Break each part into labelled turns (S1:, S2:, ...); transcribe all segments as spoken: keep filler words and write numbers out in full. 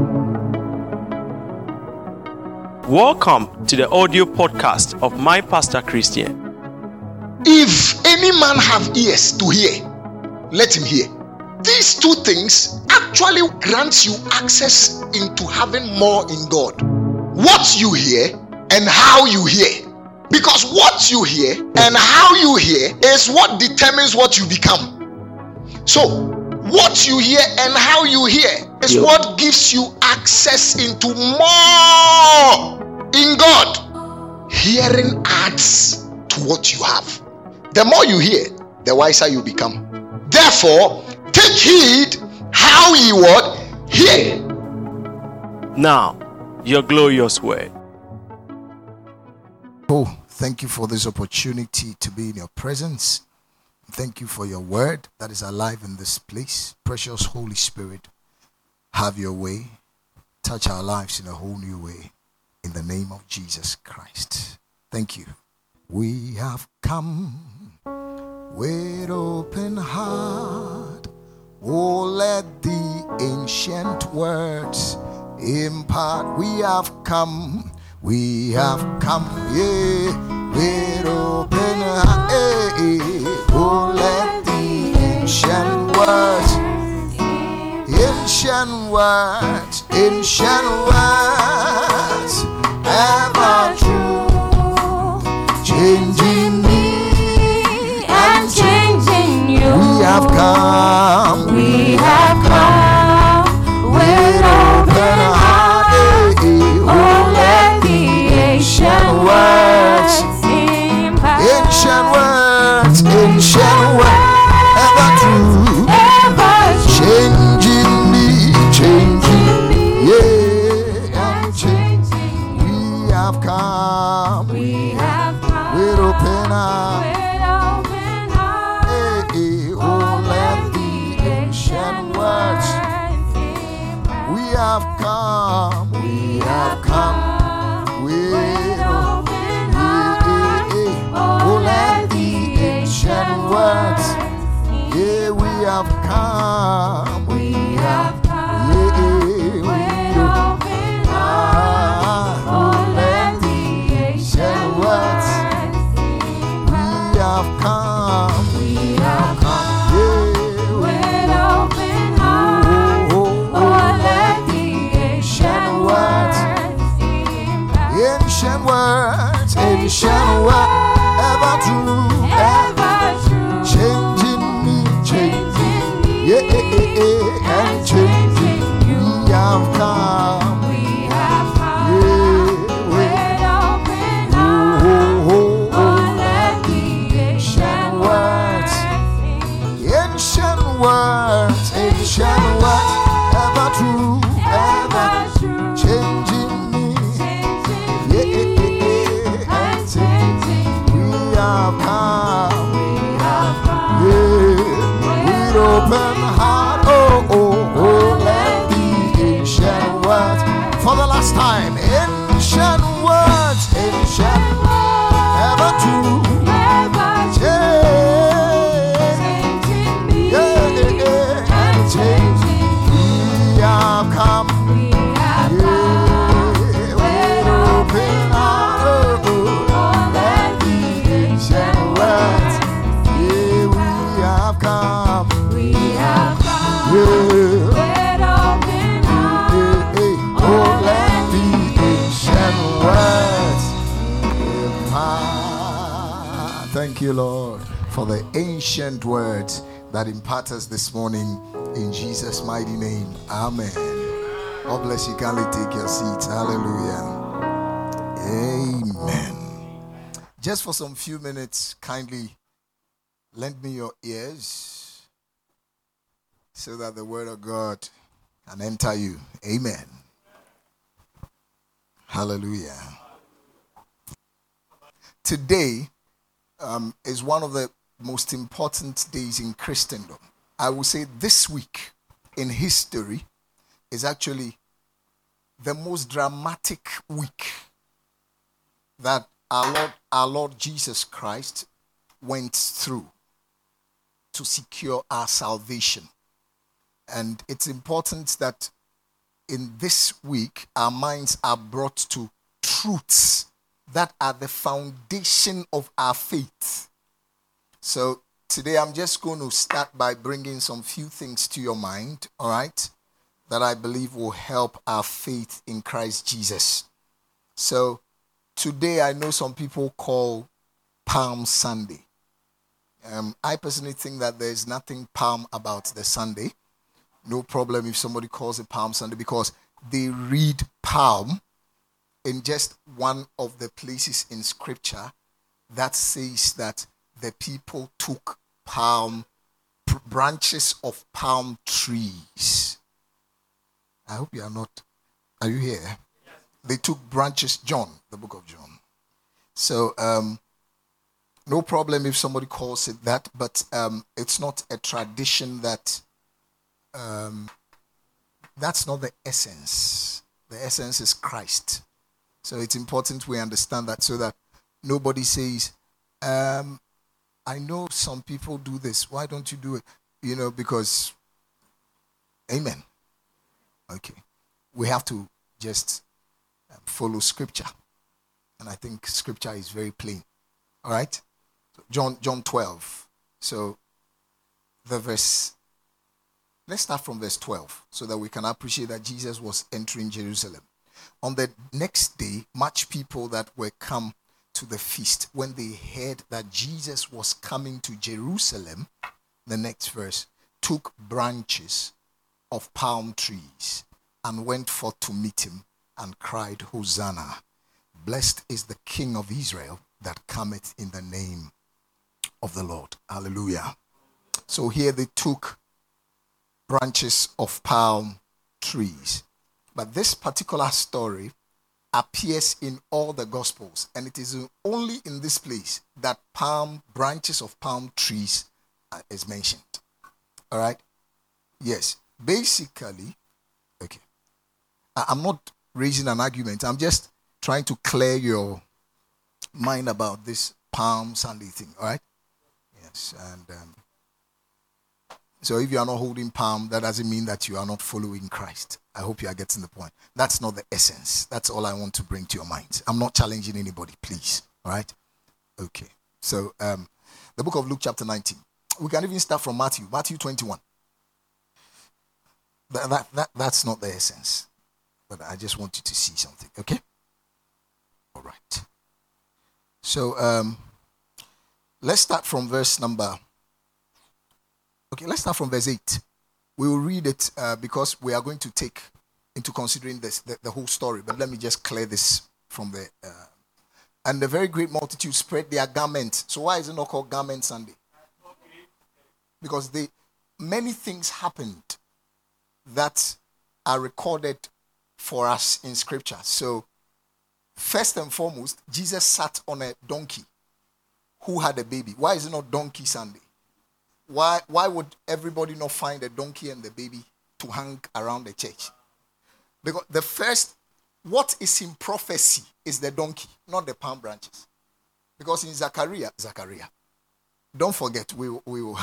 S1: Welcome to the audio podcast of My Pastor Christian.
S2: If any man have ears to hear, let him hear. These two things actually grants you access into having more in God. What you hear and how you hear. Because what you hear and how you hear is what determines what you become. So, what you hear and how you hear is yeah. what gives you access into more in God. Hearing adds to what you have. The more you hear, the wiser you become. Therefore, take heed how ye what hear.
S1: Now, your glorious word.
S3: Oh, thank you for this opportunity to be in your presence. Thank you for your word that is alive in this place. Precious Holy Spirit, have your way. Touch our lives in a whole new way. In the name of Jesus Christ. Thank you. We have come with open heart. Oh, let the ancient words impart. We have come. We have come, yeah, with open heart. Hey, oh, let the ancient words, ancient words, ancient words, ever true, changing me and changing you. We have come, we have come with open heart. Hey, oh, let ancient words, ancient words, ancient words, ever true, ever changing me, changing me, yeah, and changing. We have come, we have come with open heart, with open heart. Hey, oh, let the ancient words. We have come, we have come. With open heart, oh, let the ancient words, yeah, we have come, we have come, yeah, with open heart, oh, let the ancient words, we have come, we have come, yeah, with open heart, oh, let the ancient words. Ancient words, ancient words, ever true, ever true, changing me, changing me, yeah, yeah, yeah, and changing you. We have come, we have come, yeah, with open heart, oh, oh, oh, let the ancient words, ancient words, ancient words, ever true, ever true, changing me. We have come, yeah, with open heart, oh, oh, oh, let the ancient words, for the last time, ancient words, ancient, ever true, yeah, yeah, yeah, yeah, and changing. We have come, yeah, with open heart, oh, oh, let the ancient words, yeah, we have come, we have come, yeah, with open heart, yeah, yeah, oh, let the ancient words impart. Thank you, Lord, for the ancient words that impart us this morning in Jesus' mighty name. Amen. God bless you. Kindly take your seats. Hallelujah. Amen. Just for some few minutes, kindly lend me your ears so that the word of God can enter you. Amen. Hallelujah. Today um, is one of the most important days in Christendom. I will say this week in history is actually the most dramatic week that our Lord, our Lord Jesus Christ went through to secure our salvation. And it's important that in this week, our minds are brought to truths that are the foundation of our faith. So today I'm just going to start by bringing some few things to your mind, all right, that I believe will help our faith in Christ Jesus. So today I know some people call Palm Sunday. Um, I personally think that there's nothing palm about the Sunday. No problem if somebody calls it Palm Sunday, because they read palm in just one of the places in Scripture that says that the people took palm branches of palm trees. I hope you are not. Are you here? Yes. They took branches. John, the book of John. So, um, no problem if somebody calls it that, but um, it's not a tradition that. Um, that's not the essence. The essence is Christ. So it's important we understand that, so that nobody says, um, I know some people do this. Why don't you do it? You know, because, amen. Okay. We have to just follow Scripture. And I think Scripture is very plain. All right? So John, John twelve. So the verse... Let's start from verse twelve so that we can appreciate that Jesus was entering Jerusalem. On the next day, much people that were come to the feast, when they heard that Jesus was coming to Jerusalem, the next verse, took branches of palm trees and went forth to meet him and cried, Hosanna! Blessed is the King of Israel that cometh in the name of the Lord. Hallelujah. So here they took branches of palm trees. But this particular story appears in all the Gospels, and it is only in this place that palm branches of palm trees is mentioned. All right? Yes. Basically, okay. I'm not raising an argument. I'm just trying to clear your mind about this Palm Sunday thing. All right? Yes. And um, so if you are not holding palm, that doesn't mean that you are not following Christ. I hope you are getting the point. That's not the essence. That's all I want to bring to your mind. I'm not challenging anybody, please. All right? Okay. So um, the book of Luke chapter nineteen. We can even start from Matthew. Matthew twenty-one. That, that, that, that's not the essence. But I just want you to see something. Okay? All right. So um, let's start from verse number... Okay, let's start from verse eight. We will read it uh, because we are going to take into considering this, the, the whole story. But let me just clear this from the... Uh, and the very great multitude spread their garments. So why is it not called Garment Sunday? Because they, many things happened that are recorded for us in Scripture. So first and foremost, Jesus sat on a donkey who had a baby. Why is it not Donkey Sunday? Why why would everybody not find a donkey and the baby to hang around the church? Because the first, what is in prophecy is the donkey, not the palm branches. Because in Zechariah, Zechariah, don't forget, we, we will.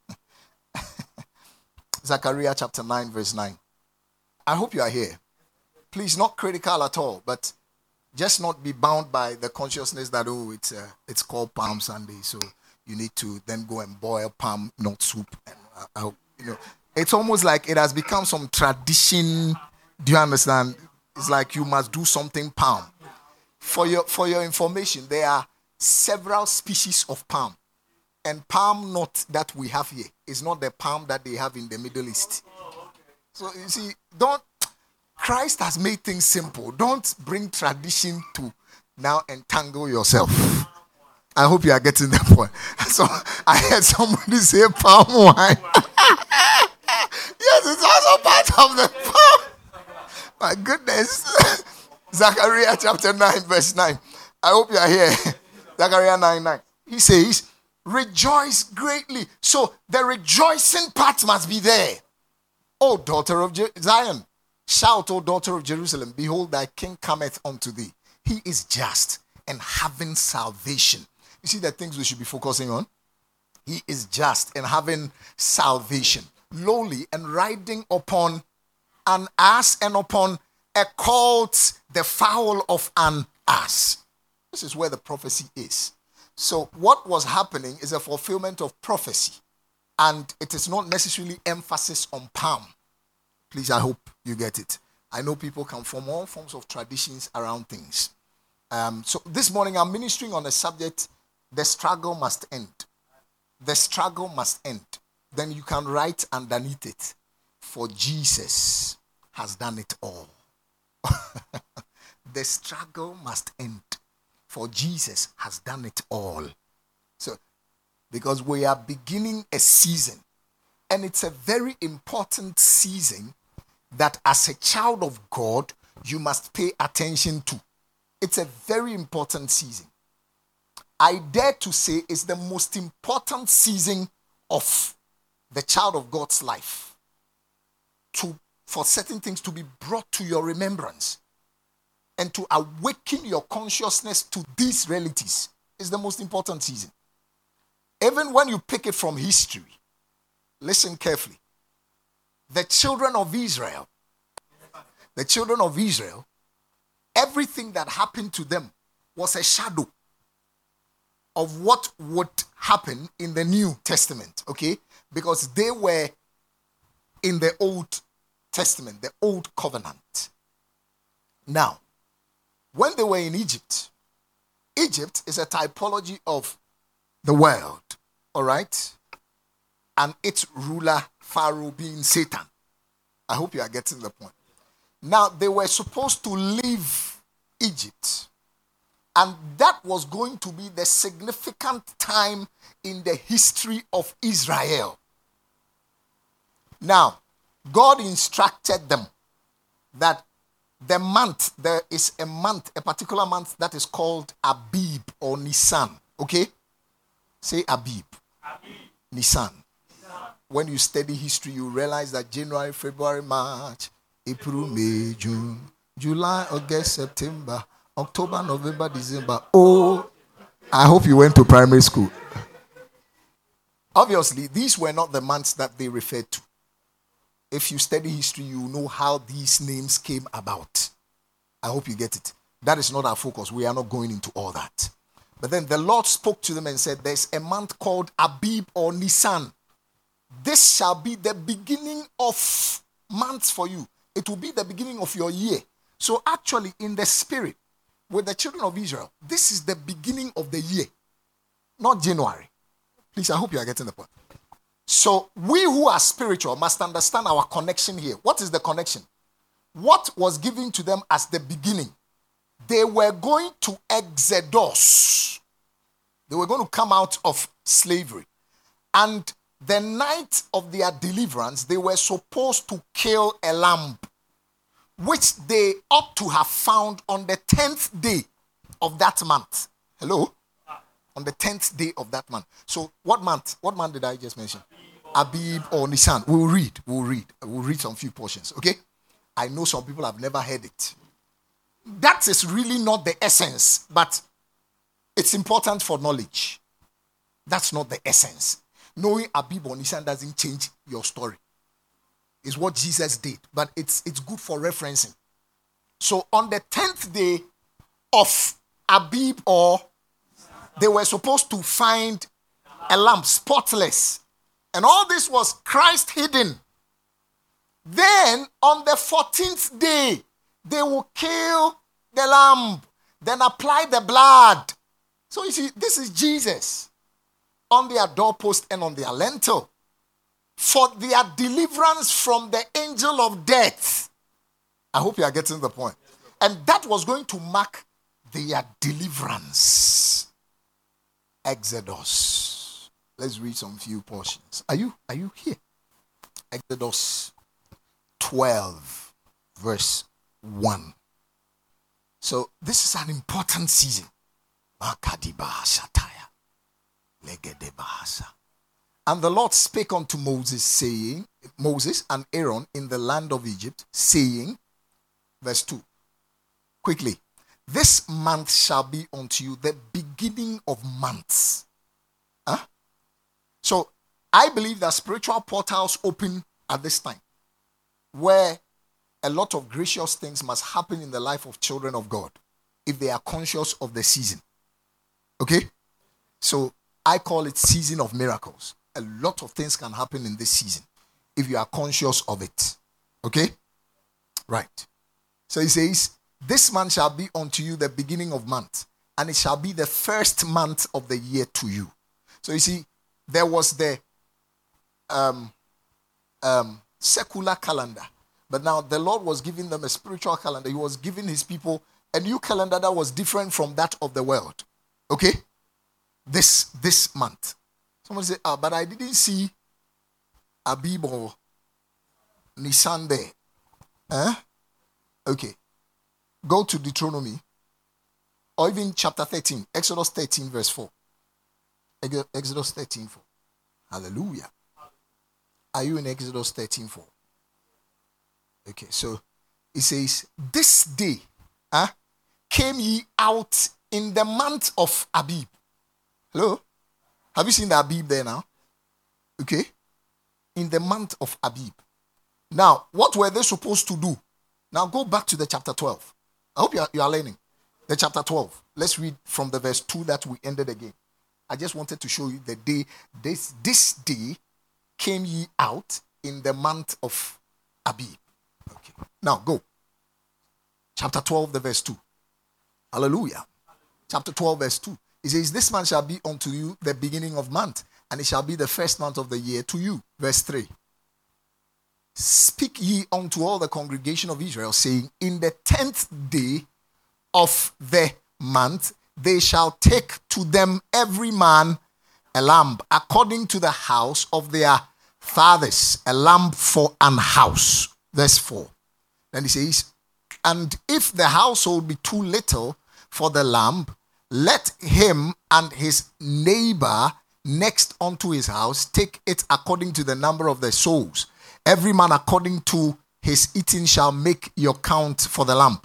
S3: Zechariah chapter nine, verse nine. I hope you are here. Please, not critical at all, but just not be bound by the consciousness that, oh, it's uh, it's called Palm Sunday, so you need to then go and boil palm nut soup. And uh, I hope, you know, it's almost like it has become some tradition. Do you understand? It's like you must do something palm. For your for your information, there are several species of palm, and palm nut that we have here is not the palm that they have in the Middle East. So you see, don't. Christ has made things simple. Don't bring tradition to now entangle yourself. I hope you are getting the point. So I heard somebody say palm wine. Yes, it's also part of the palm. My goodness. Zechariah chapter nine, verse nine. I hope you are here. Zechariah nine, nine. He says, rejoice greatly. So the rejoicing part must be there. O daughter of Je- Zion, shout, O daughter of Jerusalem, behold, thy king cometh unto thee. He is just and having salvation. You see the things we should be focusing on? He is just and having salvation, lowly and riding upon an ass, and upon a colt the fowl of an ass. This is where the prophecy is. So what was happening is a fulfillment of prophecy, and it is not necessarily emphasis on palm. Please, I hope you get it. I know people can form all forms of traditions around things. Um, so this morning I'm ministering on the subject, the struggle must end. The struggle must end. Then you can write underneath it, for Jesus has done it all. The struggle must end, for Jesus has done it all. So, because we are beginning a season, and it's a very important season that as a child of God, you must pay attention to. It's a very important season. I dare to say it's the most important season of the child of God's life. To, for certain things to be brought to your remembrance and to awaken your consciousness to these realities is the most important season. Even when you pick it from history, listen carefully. The children of Israel, the children of Israel, everything that happened to them was a shadow of what would happen in the New Testament, okay? Because they were in the Old Testament, the Old Covenant. Now, when they were in Egypt, Egypt is a typology of the world, all right? And its ruler, Pharaoh, being Satan. I hope you are getting the point. Now, they were supposed to leave Egypt, and that was going to be the significant time in the history of Israel. Now, God instructed them that the month, there is a month, a particular month that is called Abib or Nisan. Okay? Say Abib. Abib. Nisan. Nisan. When you study history, you realize that January, February, March, April, May, June, July, August, September, October, November, December. Oh, I hope you went to primary school. Obviously, these were not the months that they referred to. If you study history, you know how these names came about. I hope you get it. That is not our focus. We are not going into all that. But then the Lord spoke to them and said, there's a month called Abib or Nisan. This shall be the beginning of months for you. It will be the beginning of your year. So actually, in the spirit, with the children of Israel, this is the beginning of the year, not January. Please, I hope you are getting the point. So we who are spiritual must understand our connection here. What is the connection? What was given to them as the beginning? They were going to Exodus. They were going to come out of slavery. And the night of their deliverance, they were supposed to kill a lamb, which they ought to have found on the tenth day of that month. Hello? On the tenth day of that month. So what month? What month did I just mention? Abib or Nisan. We'll read. We'll read. We'll read some few portions. Okay? I know some people have never heard it. That is really not the essence, but it's important for knowledge. That's not the essence. Knowing Abib or Nisan doesn't change your story. It's what Jesus did, but it's it's good for referencing. So on the tenth day of Abib, or they were supposed to find a lamb, spotless. And all this was Christ hidden. Then on the fourteenth day, they will kill the lamb, then apply the blood. So you see, this is Jesus on their doorpost and on their lintel for their deliverance from the angel of death. I hope you are getting the point. And that was going to mark their deliverance. Exodus. Let's read some few portions. Are you are you here? Exodus twelve, verse one. So this is an important season. And the Lord spake unto Moses, saying, Moses and Aaron in the land of Egypt, saying, verse two, quickly, this month shall be unto you the beginning of months. Huh? So I believe that spiritual portals open at this time, where a lot of gracious things must happen in the life of children of God if they are conscious of the season. Okay? So I call it season of miracles. A lot of things can happen in this season if you are conscious of it. Okay? Right. So he says, this month shall be unto you the beginning of month, and it shall be the first month of the year to you. So you see, there was the um, um, secular calendar, but now the Lord was giving them a spiritual calendar. He was giving his people a new calendar that was different from that of the world. Okay? This this month. Someone say, ah, but I didn't see Abib or Nisan there. Huh? Okay. Go to Deuteronomy, or even chapter thirteen, Exodus thirteen, verse four. Exodus thirteen, four. Hallelujah. Are you in Exodus thirteen, four? Okay, so it says, this day huh, came ye out in the month of Abib. Hello? Have you seen the Abib there now? Okay. In the month of Abib. Now, what were they supposed to do? Now go back to the chapter twelve. I hope you are, you are learning. The chapter twelve. Let's read from the verse two that we ended again. I just wanted to show you the day. This, this day came ye out in the month of Abib. Okay. Now go. Chapter twelve, the verse two. Hallelujah. Chapter twelve, verse two. It says, this month shall be unto you the beginning of month, and it shall be the first month of the year to you. Verse three. Speak ye unto all the congregation of Israel, saying, in the tenth day of the month, they shall take to them every man a lamb, according to the house of their fathers, a lamb for an house. Verse four. Then he says, and if the household be too little for the lamb, let him and his neighbor next unto his house take it according to the number of their souls. Every man according to his eating shall make your count for the lamb.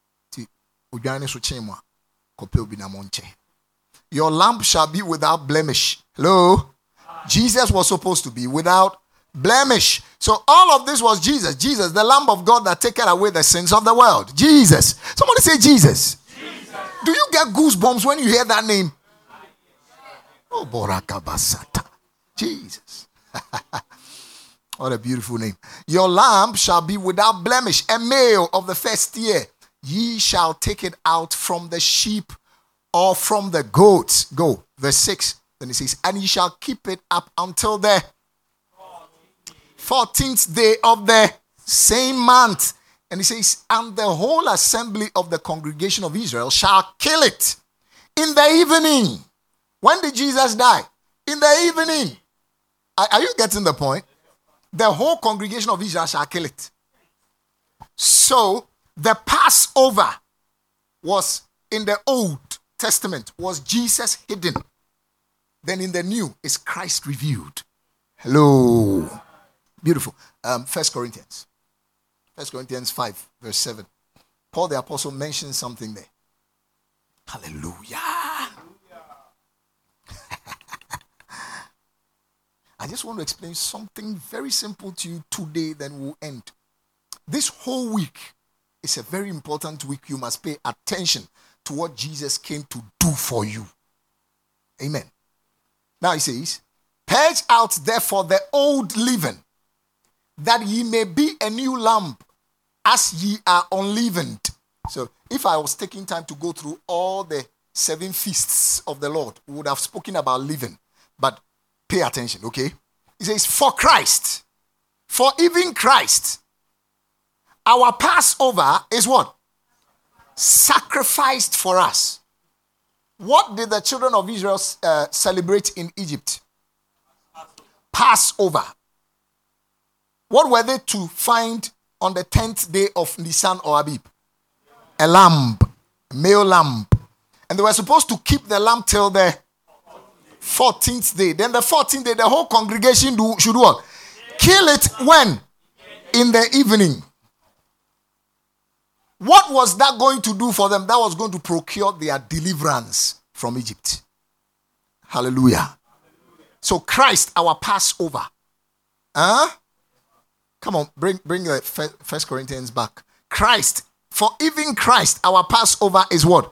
S3: Your lamb shall be without blemish. Hello? Jesus was supposed to be without blemish. So all of this was Jesus. Jesus, the Lamb of God that taketh away the sins of the world. Jesus. Somebody say Jesus. Jesus. Do you get goosebumps when you hear that name? Oh, Borakabasata. Jesus. What a beautiful name. Your lamb shall be without blemish, a male of the first year. Ye shall take it out from the sheep or from the goats. Go. Verse six. Then it says, and ye shall keep it up until the fourteenth day of the same month. And he says, and the whole assembly of the congregation of Israel shall kill it in the evening. When did Jesus die? In the evening. Are, are you getting the point? The whole congregation of Israel shall kill it. So the Passover was in the Old Testament, was Jesus hidden. Then in the New is Christ revealed. Hello. Beautiful. Um, First Corinthians. First Corinthians five, verse seven. Paul the Apostle mentions something there. Hallelujah. I just want to explain something very simple to you today, then we'll end. This whole week is a very important week. You must pay attention to what Jesus came to do for you. Amen. Now he says, purge out therefore the old leaven, that ye may be a new lamb, as ye are unleavened. So if I was taking time to go through all the seven feasts of the Lord, we would have spoken about leaven. But pay attention, okay? He says, for Christ, for even Christ, our Passover is what? Sacrificed for us. What did the children of Israel uh, celebrate in Egypt? Passover. What were they to find on the tenth day of Nisan or Abib? A lamb, a male lamb. And they were supposed to keep the lamb till the fourteenth day. Then the fourteenth day, the whole congregation do, should what? Kill it when? In the evening. What was that going to do for them? That was going to procure their deliverance from Egypt. Hallelujah. So Christ, our Passover. Huh? Come on, bring bring the First Corinthians back. Christ, for even Christ, our Passover is what?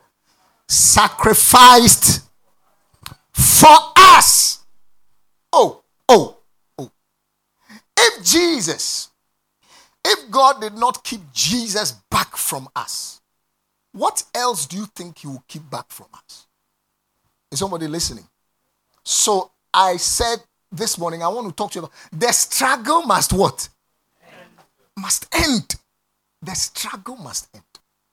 S3: Sacrificed for us. Oh, oh, oh. If Jesus, if God did not keep Jesus back from us, what else do you think he will keep back from us? Is somebody listening? So I said this morning, I want to talk to you about the struggle must what? End. Must end. The struggle must end.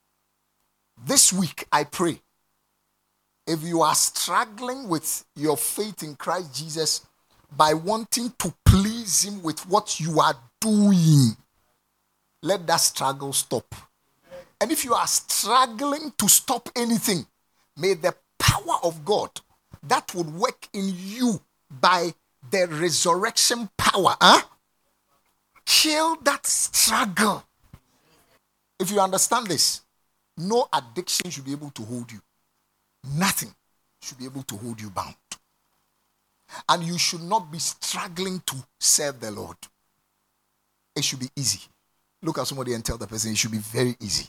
S3: This week, I pray, if you are struggling with your faith in Christ Jesus by wanting to please him with what you are doing, let that struggle stop. And if you are struggling to stop anything, may the power of God that would work in you by the resurrection power, huh? Kill that struggle. If you understand this, no addiction should be able to hold you. Nothing should be able to hold you bound. And you should not be struggling to serve the Lord. It should be easy. Look at somebody and tell the person it should be very easy.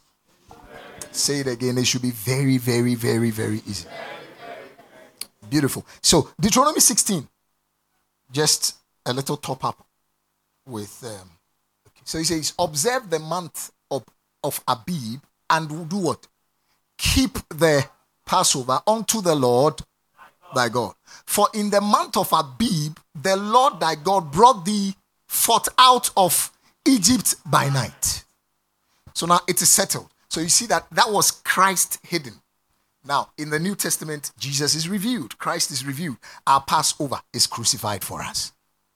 S3: Say it again. It should be very, very, very, very easy. Beautiful. So, Deuteronomy sixteen. Just a little top up with. Um, okay. So he says, observe the month of, of Abib and do what? Keep the Passover unto the Lord thy God. For in the month of Abib, the Lord thy God brought thee forth out of Egypt by night. So now it is settled. So you see that that was Christ hidden. Now, in the New Testament, Jesus is revealed. Christ is revealed. Our Passover is crucified for us.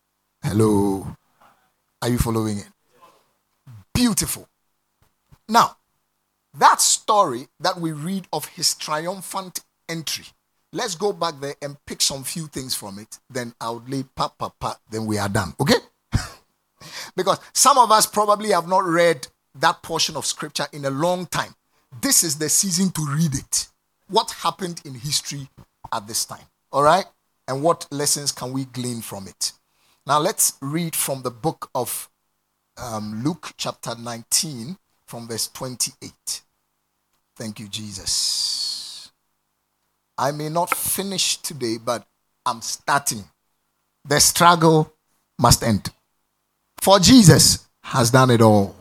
S3: Hello. Are you following it? Beautiful. Now, that story that we read of his triumphant entry, let's go back there and pick some few things from it. Then I'll lay pa, pa, pa, then we are done. Okay? Because some of us probably have not read that portion of scripture in a long time. This is the season to read it. What happened in history at this time? All right? And what lessons can we glean from it? Now let's read from the book of um, Luke chapter nineteen from verse twenty-eight. Thank you, Jesus. I may not finish today, but I'm starting. The struggle must end. For Jesus has done it all.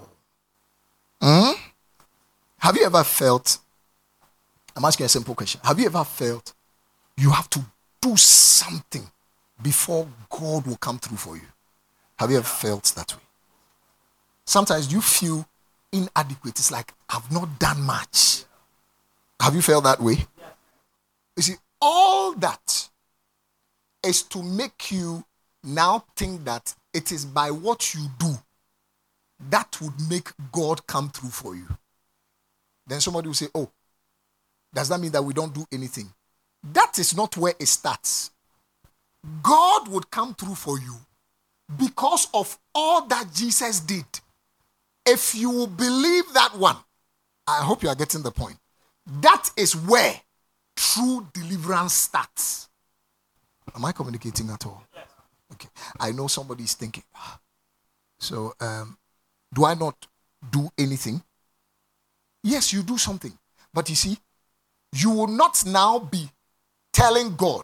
S3: Hmm? Have you ever felt, I'm asking a simple question. Have you ever felt you have to do something before God will come through for you? Have you ever felt that way? Sometimes you feel inadequate. It's like, I've not done much. Have you felt that way? You see, all that is to make you now think that it is by what you do that would make God come through for you. Then somebody will say, oh, does that mean that we don't do anything? That is not where it starts. God would come through for you because of all that Jesus did. If you will believe that one, I hope you are getting the point. That is where true deliverance starts. Am I communicating at all? Yes. Okay. I know somebody is thinking, so um, do I not do anything? Yes, you do something. But you see, you will not now be telling God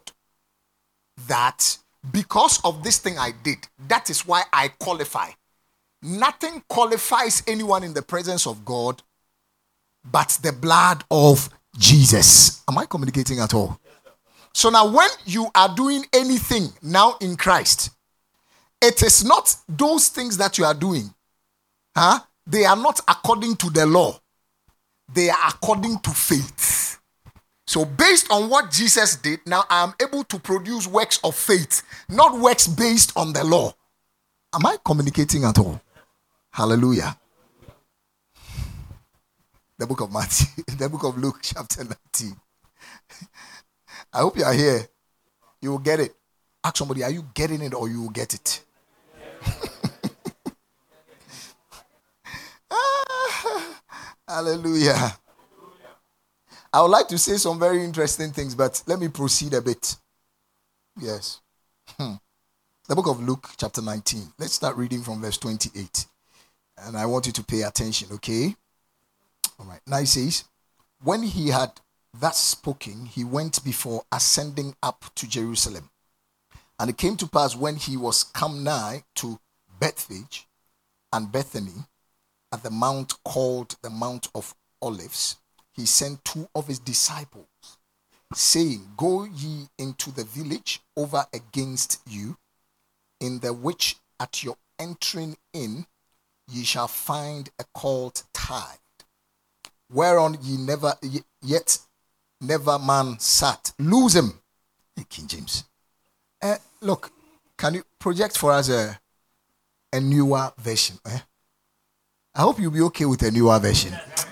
S3: that because of this thing I did, that is why I qualify. Nothing qualifies anyone in the presence of God but the blood of Jesus. Am I communicating at all? So now when you are doing anything now in Christ, it is not those things that you are doing. Huh? They are not according to the law. They are according to faith. So based on what Jesus did, now I am able to produce works of faith, not works based on the law. Am I communicating at all? Hallelujah. The book of Matthew, the book of Luke, chapter nineteen. I hope you are here. You will get it. Ask somebody, are you getting it or you will get it? ah, hallelujah. I would like to say some very interesting things, but let me proceed a bit. Yes. Hmm. The book of Luke, chapter nineteen. Let's start reading from verse twenty-eight. And I want you to pay attention, okay? All right. Now he says, when he had thus spoken, he went before, ascending up to Jerusalem. And it came to pass when he was come nigh to Bethphage and Bethany, at the mount called the Mount of Olives, he sent two of his disciples, saying, go ye into the village over against you, in the which at your entering in ye shall find a colt tied, whereon ye never yet never man sat. Lose him. Hey, King James. Uh, look, can you project for us a, a newer version? Eh? I hope you'll be okay with a newer version.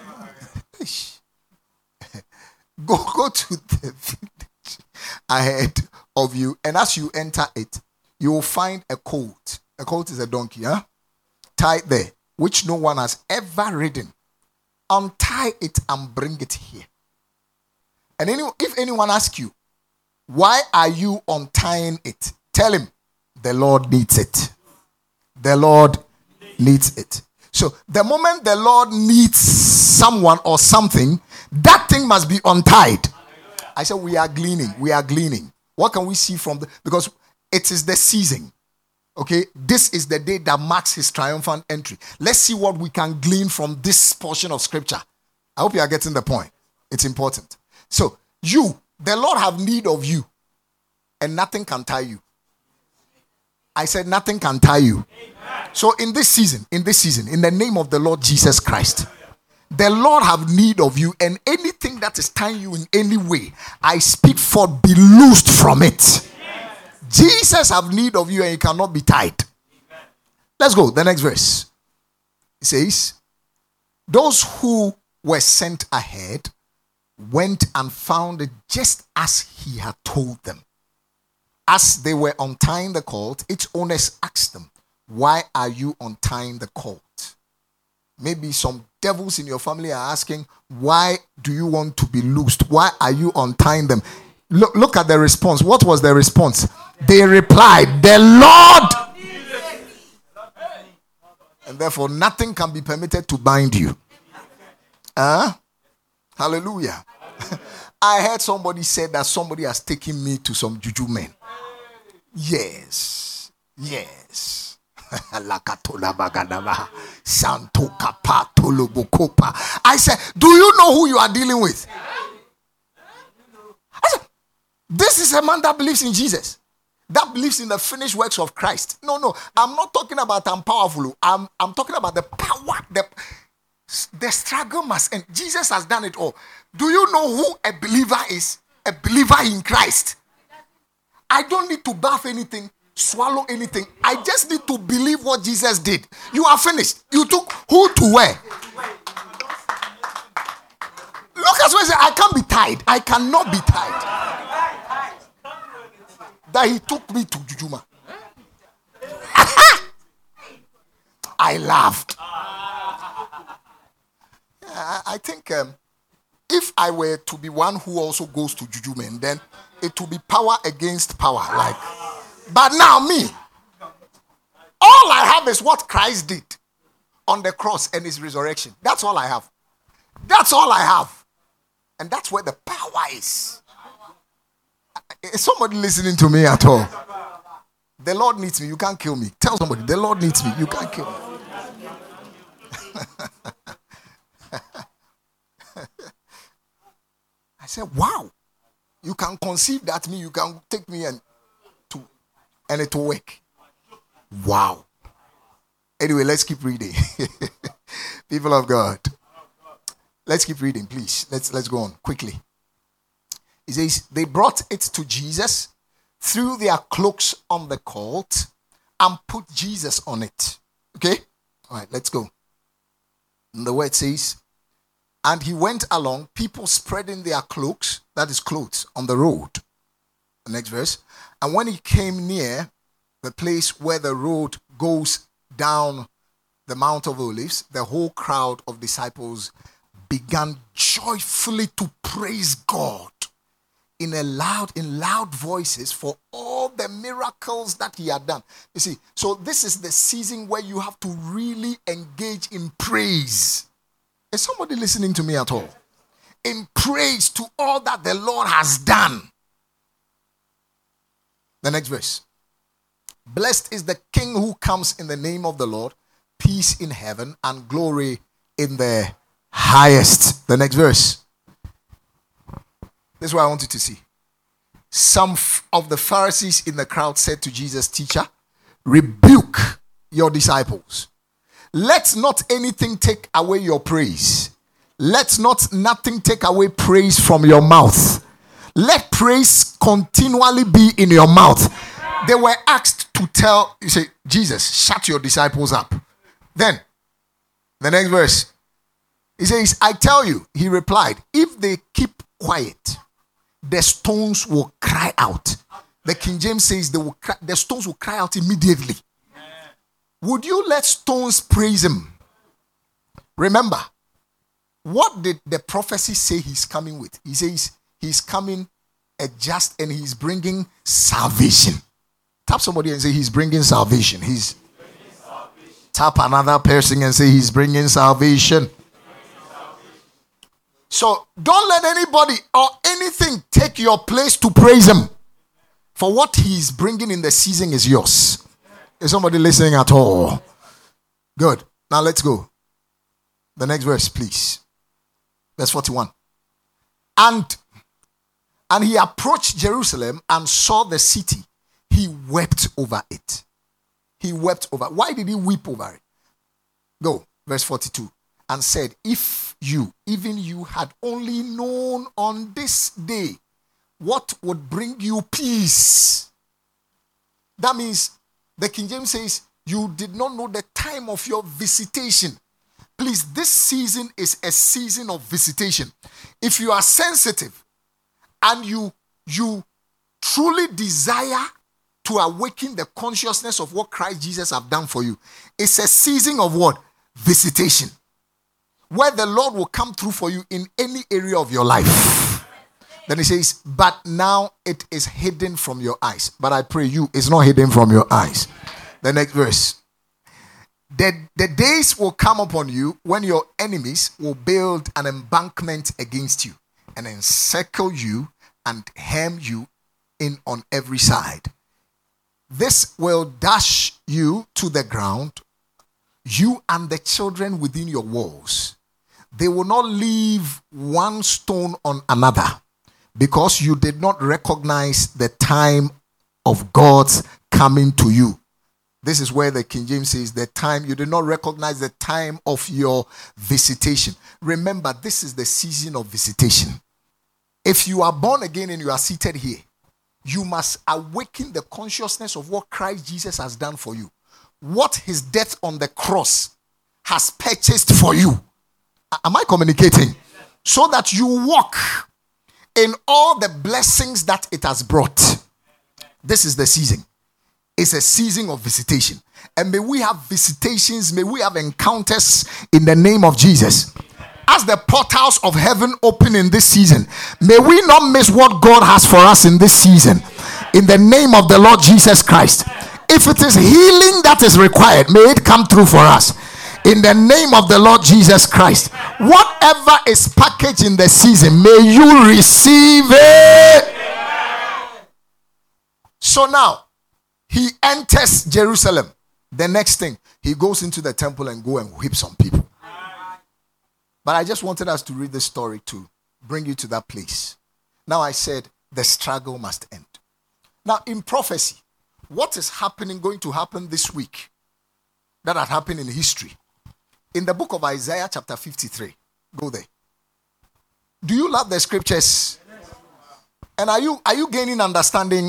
S3: go, go to the village ahead of you, and as you enter it, you will find a colt. A colt is a donkey, huh? Tied there, which no one has ever ridden. Untie it and bring it here. And any, if anyone asks you, why are you untying it? Tell him, the Lord needs it. The Lord needs it. So the moment the Lord needs someone or something, that thing must be untied. I said, we are gleaning. We are gleaning. What can we see from the, because it is the season. Okay, this is the day that marks his triumphant entry. Let's see what we can glean from this portion of scripture. I hope you are getting the point. It's important. So, you, the Lord have need of you, and nothing can tie you. I said nothing can tie you. So, in this season, in this season, in the name of the Lord Jesus Christ, the Lord have need of you, and anything that is tying you in any way, I speak for, be loosed from it. Jesus have need of you, and you cannot be tied. Let's go. The next verse. It says, those who were sent ahead went and found it just as he had told them. As they were untying the colt, its owners asked them, why are you untying the colt? Maybe some devils in your family are asking, why do you want to be loosed? Why are you untying them? Look, look at the response. What was the response? They replied, the Lord. And therefore, nothing can be permitted to bind you. Huh? Hallelujah. I heard somebody say that somebody has taken me to some juju men. Yes. Yes. I said, do you know who you are dealing with? I said, this is a man that believes in Jesus, that believes in the finished works of Christ. No, no, I'm not talking about I'm powerful. I'm, I'm talking about the power, the, the struggle must end. Jesus has done it all. Do you know who a believer is? A believer in Christ. I don't need to bath anything, swallow anything. I just need to believe what Jesus did. You are finished. You took who to where? Look at what he said. I can't be tied. I cannot be tied. That he took me to Jujuma. I laughed. I, I think um, if I were to be one who also goes to Jujuma, then it will be power against power. Like, but now me, all I have is what Christ did on the cross and his resurrection. That's all I have. That's all I have. And that's where the power is. Is somebody listening to me at all? The Lord needs me. You can't kill me. Tell somebody, the Lord needs me. You can't kill me. I said, wow. You can conceive that me. You can take me and to and it will work. Wow. Anyway, let's keep reading. People of God. Let's keep reading, please. Let's let's go on quickly. It says, they brought it to Jesus, threw their cloaks on the colt, and put Jesus on it. Okay? All right, let's go. And the word says, and he went along, people spreading their cloaks, that is clothes, on the road. The next verse. And when he came near the place where the road goes down the Mount of Olives, the whole crowd of disciples began joyfully to praise God in a loud, in loud voices for all the miracles that he had done. You see, so this is the season where you have to really engage in praise. Is somebody listening to me at all? In praise to all that the Lord has done. The next verse. Blessed is the King who comes in the name of the Lord. Peace in heaven and glory in the highest. The next verse. This is what I want you to see. Some of the Pharisees in the crowd said to Jesus, Teacher, rebuke your disciples. Let not anything take away your praise. Let not nothing take away praise from your mouth. Let praise continually be in your mouth. They were asked to tell, you say, Jesus, shut your disciples up. Then, the next verse, he says, I tell you, he replied, if they keep quiet, the stones will cry out. The King James says they will cry, the stones will cry out immediately. Would you let stones praise him? Remember, what did the prophecy say he's coming with? He says he's coming a just and he's bringing salvation. Tap somebody and say he's bringing salvation. He's bringing salvation. Tap another person and say he's bringing salvation. So don't let anybody or anything take your place to praise him. For what he's bringing in the season is yours. Is somebody listening at all? Good. Now let's go. The next verse, please. Verse forty-one. And, and he approached Jerusalem and saw the city. He wept over it. He wept over it. Why did he weep over it? Go. Verse forty-two. And said, if you, even you, had only known on this day what would bring you peace. That means the King James says, you did not know the time of your visitation. Please, this season is a season of visitation. If you are sensitive and you, you truly desire to awaken the consciousness of what Christ Jesus have done for you, it's a season of what? Visitation. Where the Lord will come through for you in any area of your life. Then he says, but now it is hidden from your eyes. But I pray you, it's not hidden from your eyes. The next verse. The, the days will come upon you when your enemies will build an embankment against you and encircle you and hem you in on every side. This will dash you to the ground, you and the children within your walls. They will not leave one stone on another because you did not recognize the time of God's coming to you. This is where the King James says the time, you did not recognize the time of your visitation. Remember, this is the season of visitation. If you are born again and you are seated here, you must awaken the consciousness of what Christ Jesus has done for you. What his death on the cross has purchased for you. Am I communicating? So that you walk in all the blessings that it has brought. This is the season. It's a season of visitation. And may we have visitations, may we have encounters in the name of Jesus. As the portals of heaven open in this season, may we not miss what God has for us in this season. In the name of the Lord Jesus Christ. If it is healing that is required, may it come through for us. In the name of the Lord Jesus Christ. Whatever is packaged in the season, may you receive it. So now, he enters Jerusalem. The next thing, he goes into the temple and go and whip some people. But I just wanted us to read this story to bring you to that place. Now I said, the struggle must end. Now in prophecy, what is happening, going to happen this week that had happened in history? In the book of Isaiah chapter fifty-three. Go there. Do you love the scriptures? And are you are you gaining understanding?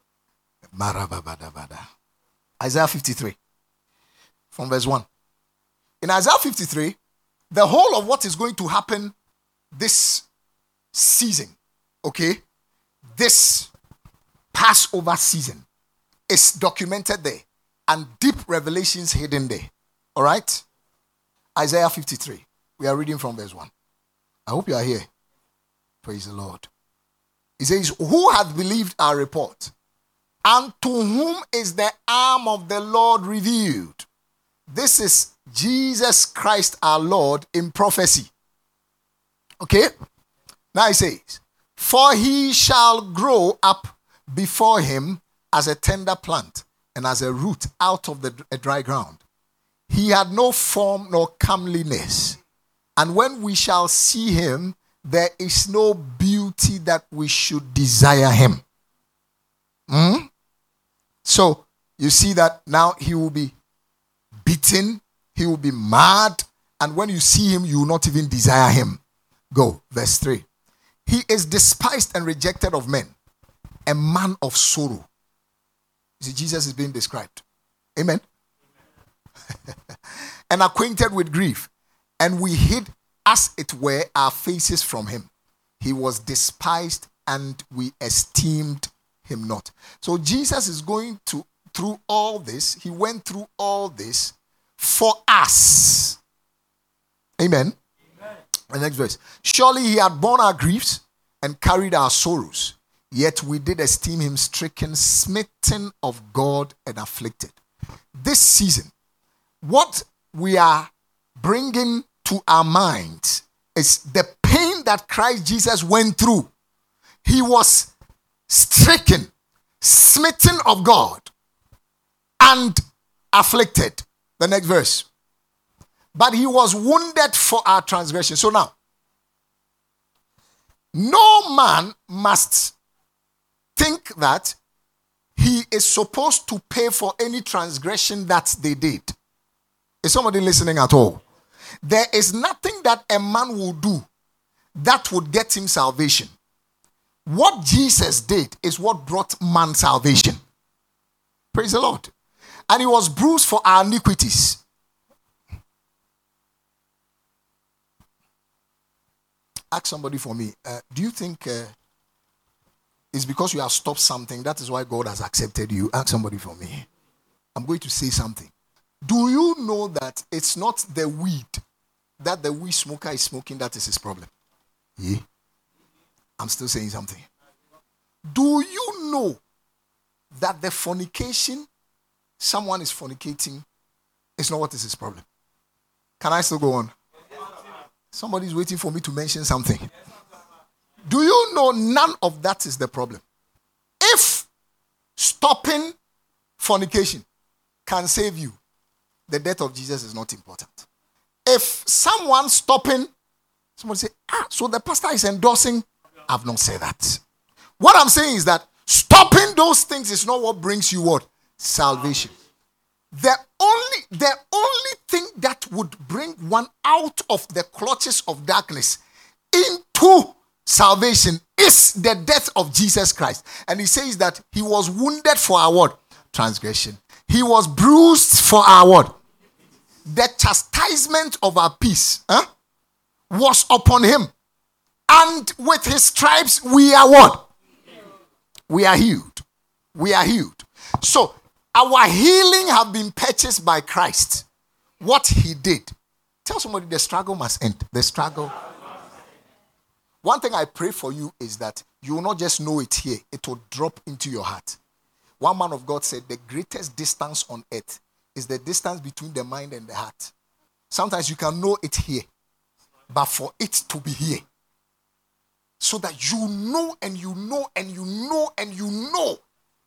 S3: Isaiah fifty-three. From verse one. In Isaiah fifty-three, the whole of what is going to happen this season, okay, this Passover season is documented there and deep revelations hidden there. All right? Isaiah fifty-three. We are reading from verse one. I hope you are here. Praise the Lord. He says, who hath believed our report? And to whom is the arm of the Lord revealed? This is Jesus Christ our Lord in prophecy. Okay? Now he says, for he shall grow up before him as a tender plant and as a root out of the a dry ground. He had no form nor comeliness. And when we shall see him, there is no beauty that we should desire him. Hmm? So, you see that now he will be beaten, he will be mad, and when you see him, you will not even desire him. Go, verse three. He is despised and rejected of men, a man of sorrow. You see, Jesus is being described. Amen. And acquainted with grief, and we hid as it were our faces from him. He was despised and we esteemed him not. So Jesus is going to through all this. He went through all this for us. Amen. Amen. The next verse. Surely he had borne our griefs and carried our sorrows, yet we did esteem him stricken, smitten of God, and afflicted. This season, what we are bringing to our minds is the pain that Christ Jesus went through. He was stricken, smitten of God, and afflicted. The next verse. But he was wounded for our transgression. So now, no man must think that he is supposed to pay for any transgression that they did. Is somebody listening at all? There is nothing that a man will do that would get him salvation. What Jesus did is what brought man salvation. Praise the Lord. And he was bruised for our iniquities. Ask somebody for me. Uh, do you think uh, it's because you have stopped something, that is why God has accepted you? Ask somebody for me. I'm going to say something. Do you know that it's not the weed that the weed smoker is smoking that is his problem? Yeah. I'm still saying something. Do you know that the fornication someone is fornicating is not what is his problem? Can I still go on? Somebody's waiting for me to mention something. Do you know none of that is the problem? If stopping fornication can save you, the death of Jesus is not important. If someone stopping, somebody say, ah, so the pastor is endorsing. I've not said that. What I'm saying is that stopping those things is not what brings you what? Salvation. The only, the only thing that would bring one out of the clutches of darkness into salvation is the death of Jesus Christ. And he says that he was wounded for our what? Transgression. He was bruised for our what? The chastisement of our peace huh, was upon him. And with his stripes we are what? We are healed. We are healed. So our healing have been purchased by Christ. What he did. Tell somebody the struggle must end. The struggle. One thing I pray for you is that you will not just know it here. It will drop into your heart. One man of God said the greatest distance on earth is the distance between the mind and the heart. Sometimes you can know it here, but for it to be here, so that you know and you know and you know and you know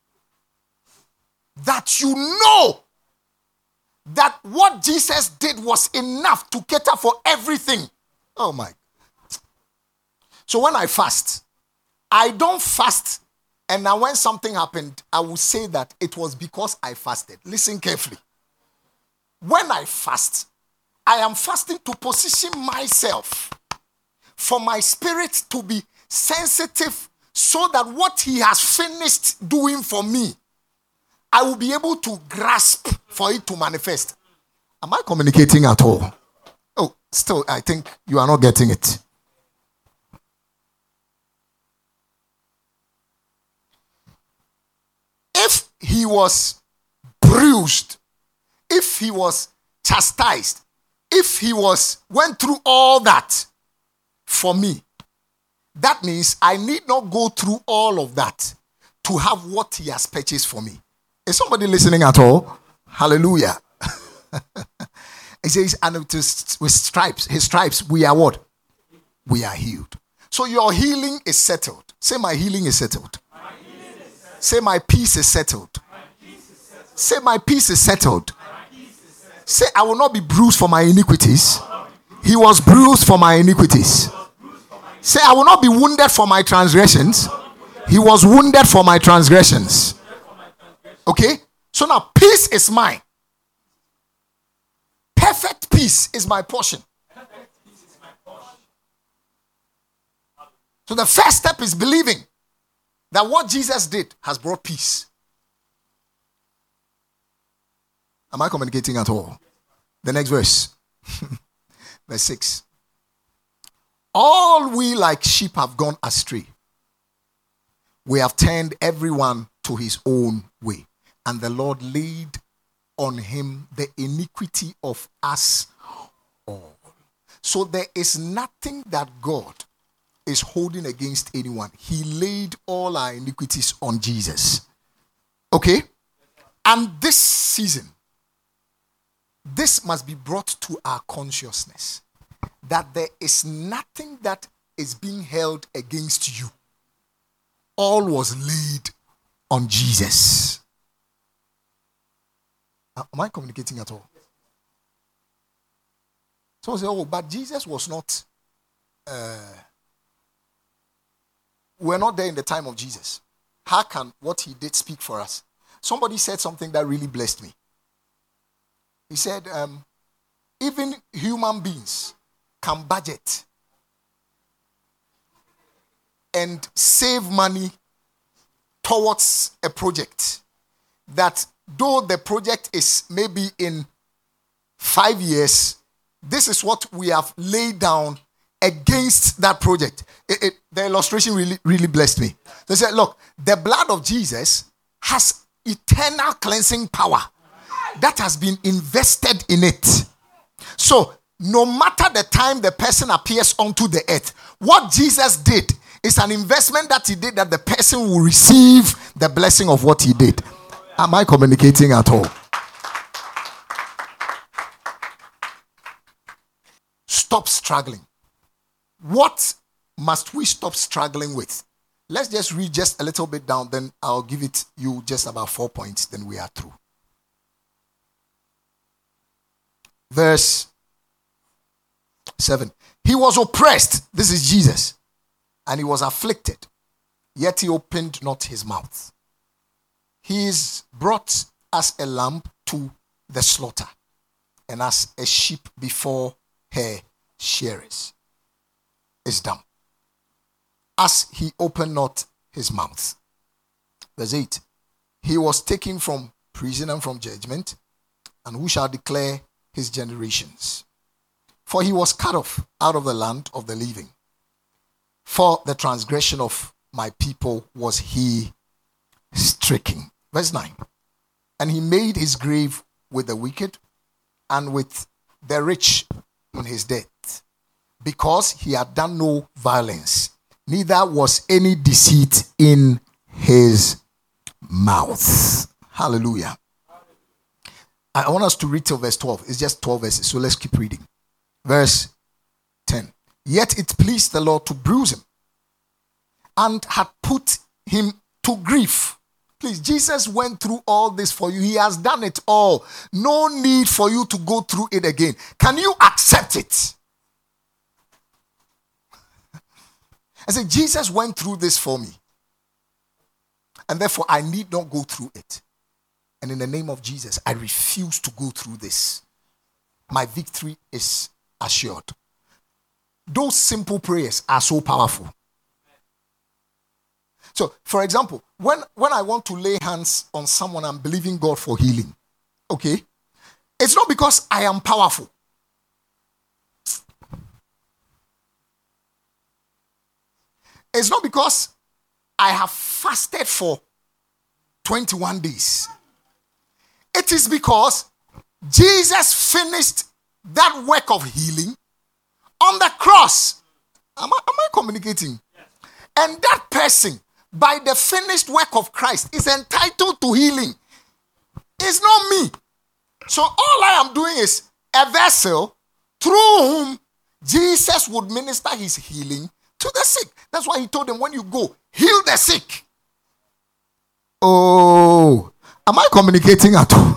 S3: that you know that what Jesus did was enough to cater for everything. Oh my. So when I fast, I don't fast and now when something happened, I will say that it was because I fasted. Listen carefully. When I fast, I am fasting to position myself for my spirit to be sensitive so that what he has finished doing for me, I will be able to grasp for it to manifest. Am I communicating at all? Oh, still, I think you are not getting it. If he was bruised, if he was chastised, if he was went through all that for me, That means I need not go through all of that to have what he has purchased for me. Is somebody listening at all? Hallelujah. He says, and with stripes, his stripes, we are what? We are healed. So your healing is settled. Say, my healing is settled. My healing is settled. Say, my peace is settled. My peace is settled. Say, my peace is settled. My peace is settled. Say, I will not be bruised for my iniquities. He was bruised for my iniquities. Say, I will not be wounded for my transgressions. He was wounded for my transgressions. Okay? So now peace is mine. Perfect peace is my portion. So the first step is believing that what Jesus did has brought peace. Am I communicating at all? The next verse. Verse six. All we like sheep have gone astray. We have turned everyone to his own way. And the Lord laid on him the iniquity of us all. So there is nothing that God is holding against anyone. He laid all our iniquities on Jesus. Okay? And this season, this must be brought to our consciousness that there is nothing that is being held against you. All was laid on Jesus. Am I communicating at all? Someone say, oh, but Jesus was not, uh, we're not there in the time of Jesus. How can what he did speak for us? Somebody said something that really blessed me. He said, um, even human beings can budget and save money towards a project that though the project is maybe in five years, this is what we have laid down against that project. It, it, the illustration really, really blessed me. They said, look, the blood of Jesus has eternal cleansing power that has been invested in it. So, no matter the time the person appears onto the earth, what Jesus did is an investment that he did that the person will receive the blessing of what he did. Am I communicating at all? Stop struggling. What must we stop struggling with? Let's just read just a little bit down, then I'll give it you just about four points, then we are through. Verse seven. He was oppressed, this is Jesus, and he was afflicted, yet he opened not his mouth. He is brought as a lamb to the slaughter, and as a sheep before her shearers is dumb, as he opened not his mouth. Verse eight. He was taken from prison and from judgment, and who shall declare his generations? For he was cut off out of the land of the living. For the transgression of my people was he stricken. Verse nine. And he made his grave with the wicked and with the rich in his death, because he had done no violence, neither was any deceit in his mouth. Hallelujah. I want us to read till verse twelve. It's just twelve verses, so let's keep reading. Verse ten. Yet it pleased the Lord to bruise him, and had put him to grief. Please, Jesus went through all this for you. He has done it all. No need for you to go through it again. Can you accept it? I said, Jesus went through this for me, and therefore I need not go through it. And in the name of Jesus, I refuse to go through this. My victory is assured. Those simple prayers are so powerful. So, for example, when, when I want to lay hands on someone, I'm believing God for healing. Okay? It's not because I am powerful. It's not because I have fasted for twenty-one days. It is because Jesus finished that work of healing on the cross. Am I, am I communicating? Yes. And that person, by the finished work of Christ, is entitled to healing. It's not me. So all I am doing is a vessel through whom Jesus would minister his healing to the sick. That's why he told them, when you go, heal the sick. Oh, am I communicating at all?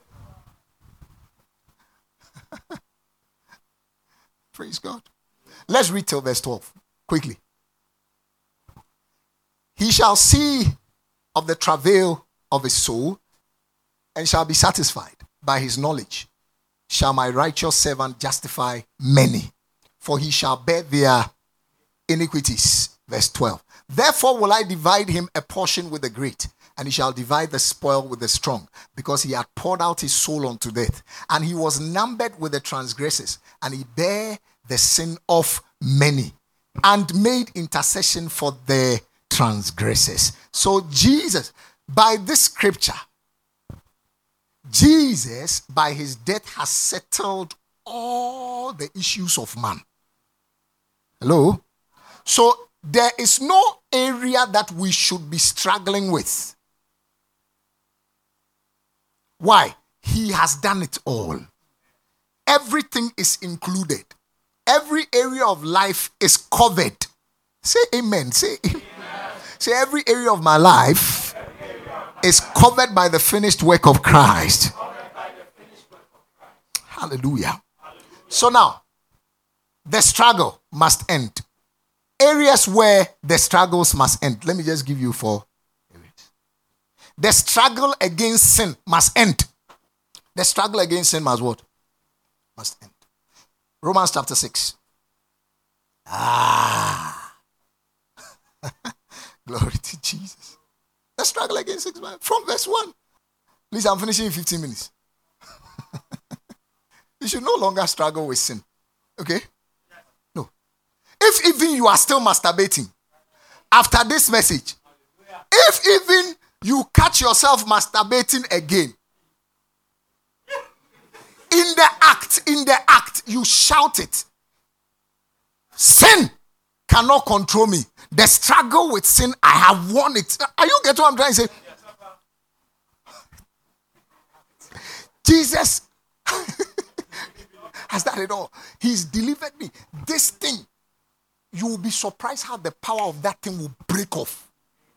S3: Praise God. Let's read till verse twelve quickly. He shall see of the travail of his soul and shall be satisfied. By his knowledge shall my righteous servant justify many, for he shall bear their iniquities. Verse twelve. Therefore will I divide him a portion with the great, and he shall divide the spoil with the strong, because he had poured out his soul unto death, and he was numbered with the transgressors, and he bare the sin of many, and made intercession for the transgressors. So Jesus, by this scripture, Jesus, by his death, has settled all the issues of man. Hello? So there is no area that we should be struggling with. Why? He has done it all. Everything is included. Every area of life is covered. Say amen. Say amen. Say every area of my life is covered by the finished work of Christ. Hallelujah. So now, the struggle must end. Areas where the struggles must end. Let me just give you four areas. The struggle against sin must end. The struggle against sin must what? Must end. Romans chapter six. Ah. Glory to Jesus. The struggle against sin from verse one. Please, I'm finishing in fifteen minutes. You should no longer struggle with sin. Okay? No. If even you are still masturbating after this message, if even you catch yourself masturbating again, in the act, in the act, you shout it. Sin cannot control me. The struggle with sin, I have won it. Are you getting what I'm trying to say? Jesus has done it all. He's delivered me. This thing, you will be surprised how the power of that thing will break off.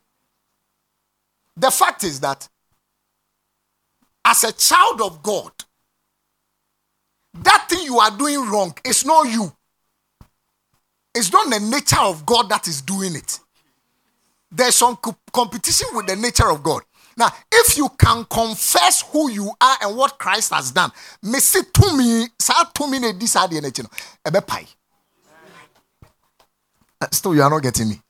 S3: The fact is that as a child of God, that thing you are doing wrong is not you. It's not the nature of God that is doing it. There's some co- competition with the nature of God. Now, if you can confess who you are and what Christ has done, me say to me, say to me, this are the nature. Ebe pai. Still, you are not getting me.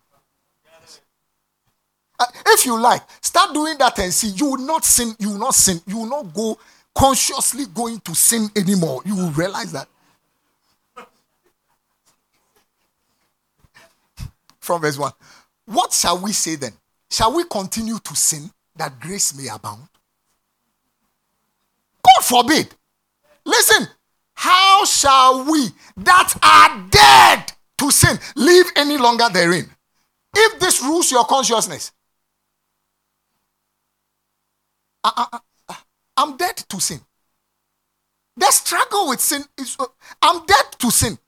S3: Uh, if you like, start doing that and see. You will not sin. You will not sin. You will not go consciously going to sin anymore. You will realize that. From verse one. What shall we say then? Shall we continue to sin that grace may abound? God forbid. Listen. How shall we that are dead to sin live any longer therein? If this rules your consciousness, I, I, I, I'm dead to sin. The struggle with sin is, uh, I'm dead to sin.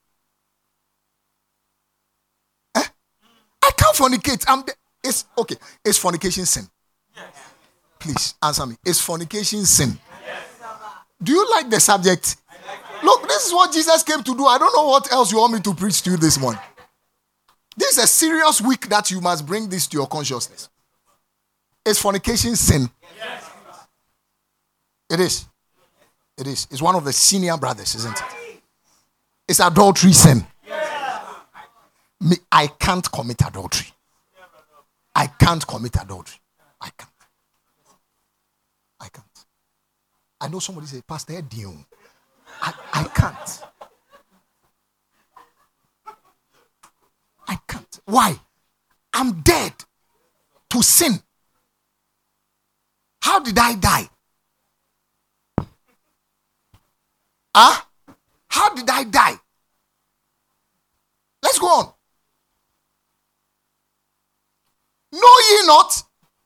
S3: Eh? I can't fornicate. I'm de- it's okay. Is fornication sin? Yes. Please answer me. Is fornication sin? Yes. Do you like the subject? Like Look, this is what Jesus came to do. I don't know what else you want me to preach to you this morning. This is a serious week that you must bring this to your consciousness. Is fornication sin? Yes. It is. It is. It's one of the senior brothers, isn't it? It's adultery sin. Yes. Me, I can't commit adultery. I can't commit adultery. I can't. I can't. I know somebody say, Pastor Edion. I, I can't. I can't. Why? I'm dead to sin. How did I die? Huh? How did I die? Let's go on. Know ye not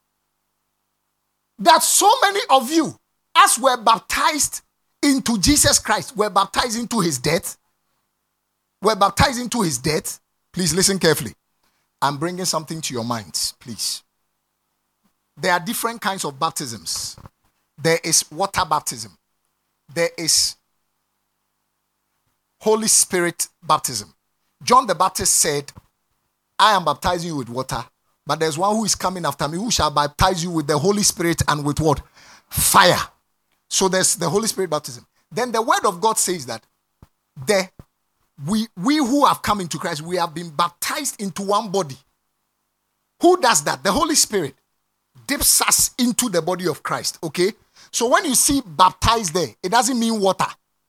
S3: that so many of you, as were baptized into Jesus Christ, were baptized into his death? Were baptized into his death? Please listen carefully. I'm bringing something to your minds, please. There are different kinds of baptisms. There is water baptism. There is Holy Spirit baptism. John the Baptist said, I am baptizing you with water, but there's one who is coming after me who shall baptize you with the Holy Spirit and with what? Fire. So there's the Holy Spirit baptism. Then the word of God says that the, we, we who have come into Christ, we have been baptized into one body. Who does that? The Holy Spirit dips us into the body of Christ. Okay? So when you see baptized there, it doesn't mean water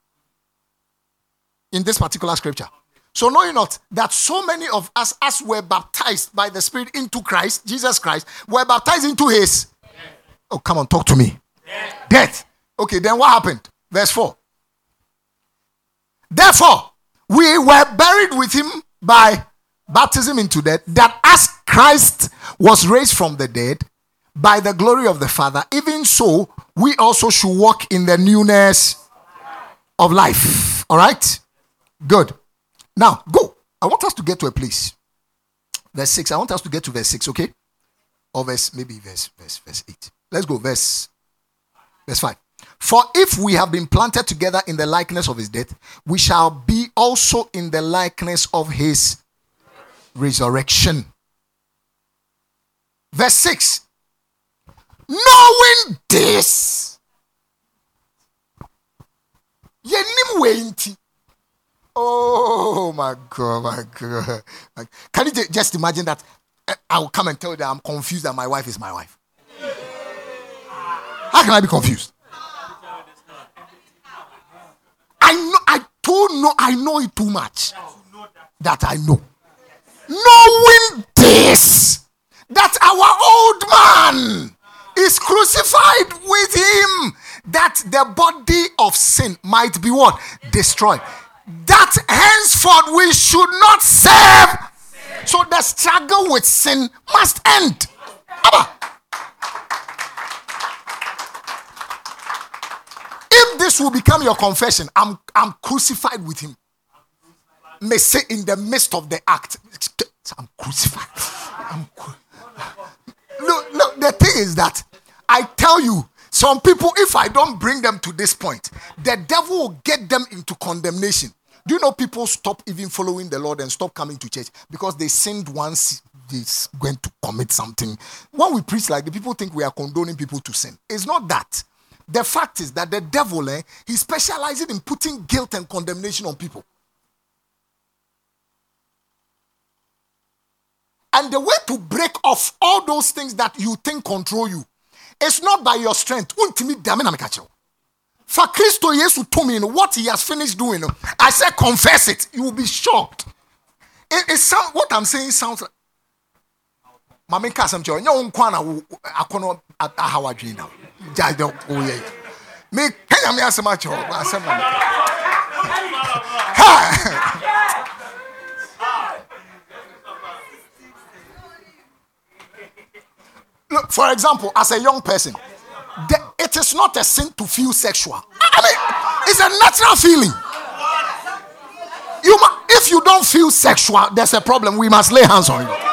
S3: in this particular scripture. So know you not that so many of us, as were baptized by the Spirit into Christ, Jesus Christ, were baptized into his... Oh, come on, talk to me. Death. Death. Okay, then what happened? Verse four. Therefore, we were buried with him by baptism into death, that as Christ was raised from the dead by the glory of the Father, even so we also should walk in the newness of life. All right? Good. Now, go. I want us to get to a place. Verse six. I want us to get to verse six, okay? Or verse, maybe verse, verse, verse eight. Let's go. Verse, verse five. For if we have been planted together in the likeness of his death, we shall be also in the likeness of his resurrection. Verse six. Knowing this, yenim wenti. Oh my God, my God. Can you just imagine that I will come and tell you that I'm confused that my wife is my wife? How can I be confused? I know, I don't know, I know it too much that I know. Knowing this, that our old man is crucified with him, that the body of sin might be what? Destroyed. That henceforth we should not serve. So the struggle with sin must end. Abba. If this will become your confession, I'm, I'm crucified with him. May say in the midst of the act, I'm crucified. I'm cru- look, look, the thing is that I tell you, some people, if I don't bring them to this point, the devil will get them into condemnation. Do you know people stop even following the Lord and stop coming to church because they sinned once they're going to commit something? When we preach like the people think we are condoning people to sin. It's not that. The fact is that the devil, eh, he specializes in putting guilt and condemnation on people. And the way to break off all those things that you think control you, it's not by your strength. For Christo Yesu to me, what he has finished doing, I said confess it. You will be shocked. It, it sound, what I'm saying sounds like Mami Kasam Joy. No one kwana akono ahawa dwina. Jado oye. Me kanya me asema cho. Asema. Look, for example, as a young person, the, it is not a sin to feel sexual. I mean, it's a natural feeling. You, if you don't feel sexual, there's a problem. We must lay hands on you.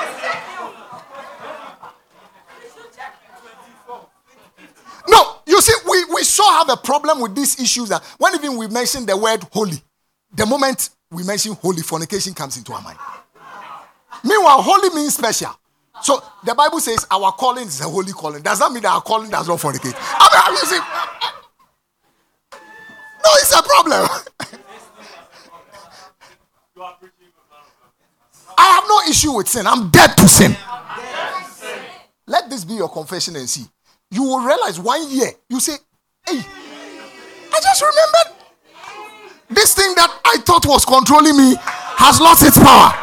S3: No, you see, we, we so have a problem with these issues that when even we mention the word holy, the moment we mention holy, fornication comes into our mind. Meanwhile, holy means special. So the Bible says our calling is a holy calling. Does that mean that our calling does not fornicate? I mean, you see, no, it's a problem. I have no issue with sin. I'm dead to sin. Let this be your confession and see. You will realize one year, you say, hey, I just remembered this thing that I thought was controlling me has lost its power.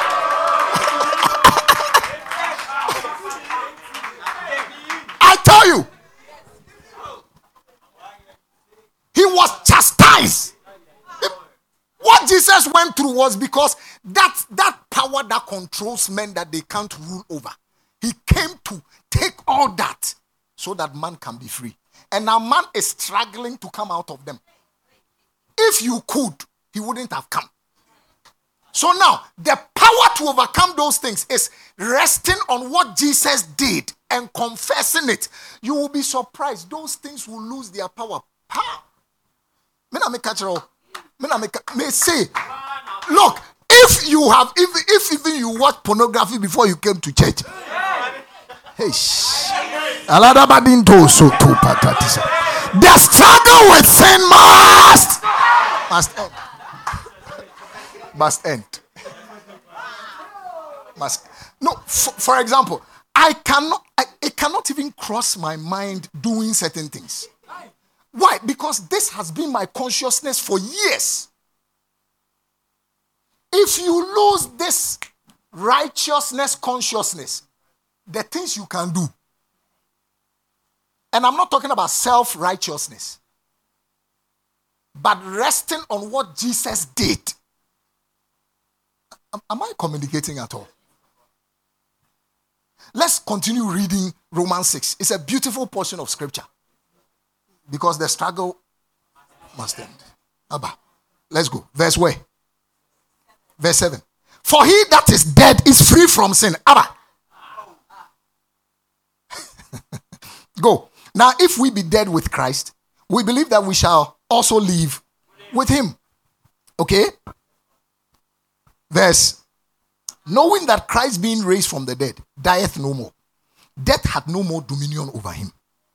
S3: I tell you, he was chastised. What Jesus went through was because that, that power that controls men that they can't rule over, He came to take all that so that man can be free. And now man is struggling to come out of them. If you could, he wouldn't have come. So now, the power to overcome those things is resting on what Jesus did and confessing it. You will be surprised. Those things will lose their power. Power. Me na me catch you. Me na me me say, look, if you have, if, if even you watch pornography before you came to church, hey, the struggle with sin must must end. Must end. Must. No, for, for example, I cannot, I, it cannot even cross my mind doing certain things. Why? Because this has been my consciousness for years. If you lose this righteousness consciousness, the things you can do, and I'm not talking about self-righteousness, but resting on what Jesus did. Am, am I communicating at all? Let's continue reading Romans six. It's a beautiful portion of scripture. Because the struggle must end. Abba. Let's go. Verse where? Verse seven. For he that is dead is free from sin. Abba. Go. Now, if we be dead with Christ, we believe that we shall also live with him. Okay? Verse. Knowing that Christ being raised from the dead, dieth no more. Death had no more dominion over him.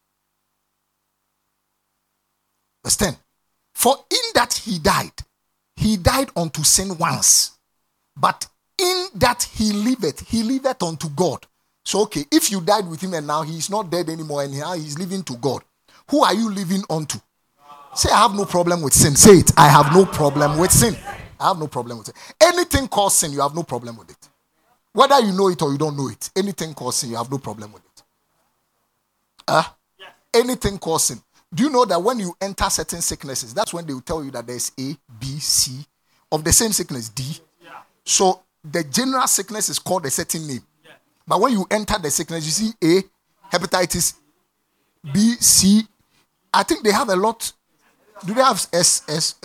S3: Verse ten. For in that he died, he died unto sin once. But in that he liveth, he liveth unto God. So, okay, if you died with him and now he is not dead anymore and now he is living to God, who are you living unto? Say, I have no problem with sin. Say it. I have no problem with sin. I have no problem with it. Anything called sin, you have no problem with it. Whether you know it or you don't know it, anything called sin, you have no problem with it. Uh, anything called sin. Do you know that when you enter certain sicknesses, that's when they will tell you that there's A, B, C, of the same sickness, D. So the general sickness is called a certain name. But when you enter the sickness, you see A, hepatitis, B, C. I think they have a lot. Do they have S, S?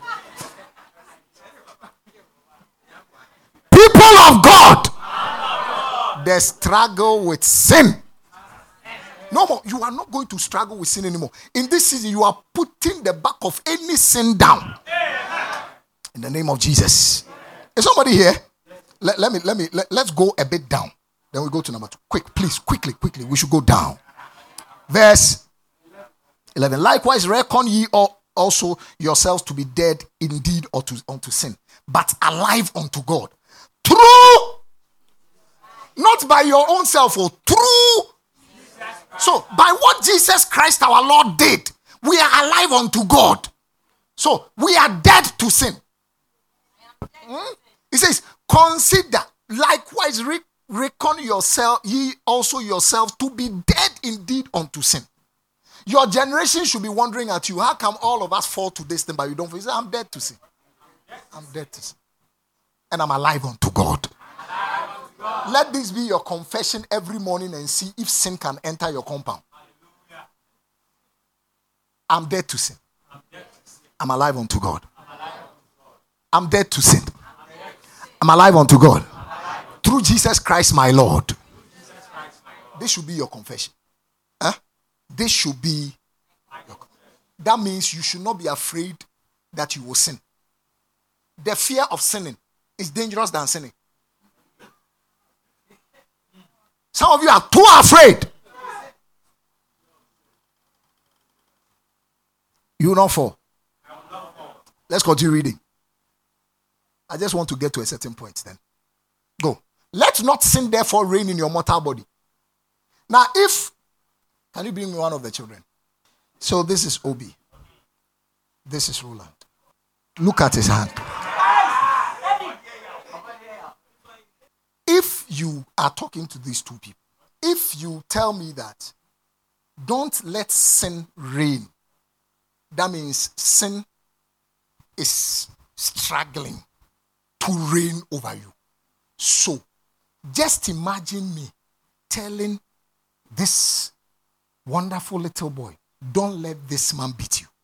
S3: People of God, the struggle with sin. No more. You are not going to struggle with sin anymore. In this season, you are putting the back of any sin down. In the name of Jesus. Is somebody here? Let, let me, let me, let, let's go a bit down. Then we go to number two. Quick, please, quickly, quickly. We should go down. Verse eleven. Likewise, reckon ye also yourselves to be dead indeed or to, unto sin, but alive unto God. True. Not by your own self, or true. So, by what Jesus Christ our Lord did, we are alive unto God. So, we are dead to sin. Hmm? He says, consider, likewise, re- reckon yourself, ye also yourself to be dead indeed unto sin. Your generation should be wondering at you, how come all of us fall to this thing, but you don't fall? You say, I'm dead to sin. I'm dead to sin. And I'm alive unto God. Let this be your confession every morning and see if sin can enter your compound. I'm dead to sin. I'm alive unto God. I'm dead to sin. I'm alive unto God. Through Jesus Christ my Lord. This should be your confession. Huh? This should be your confession. That means you should not be afraid that you will sin. The fear of sinning is dangerous than sinning. Some of you are too afraid. You will not fall. Let's continue reading. I just want to get to a certain point then. Go. Let not sin therefore reign in your mortal body. Now if, can you bring me one of the children? So this is Obi. This is Roland. Look at his hand. If you are talking to these two people, if you tell me that don't let sin reign, that means sin is struggling to reign over you. So, just imagine me telling this wonderful little boy, don't let this man beat you.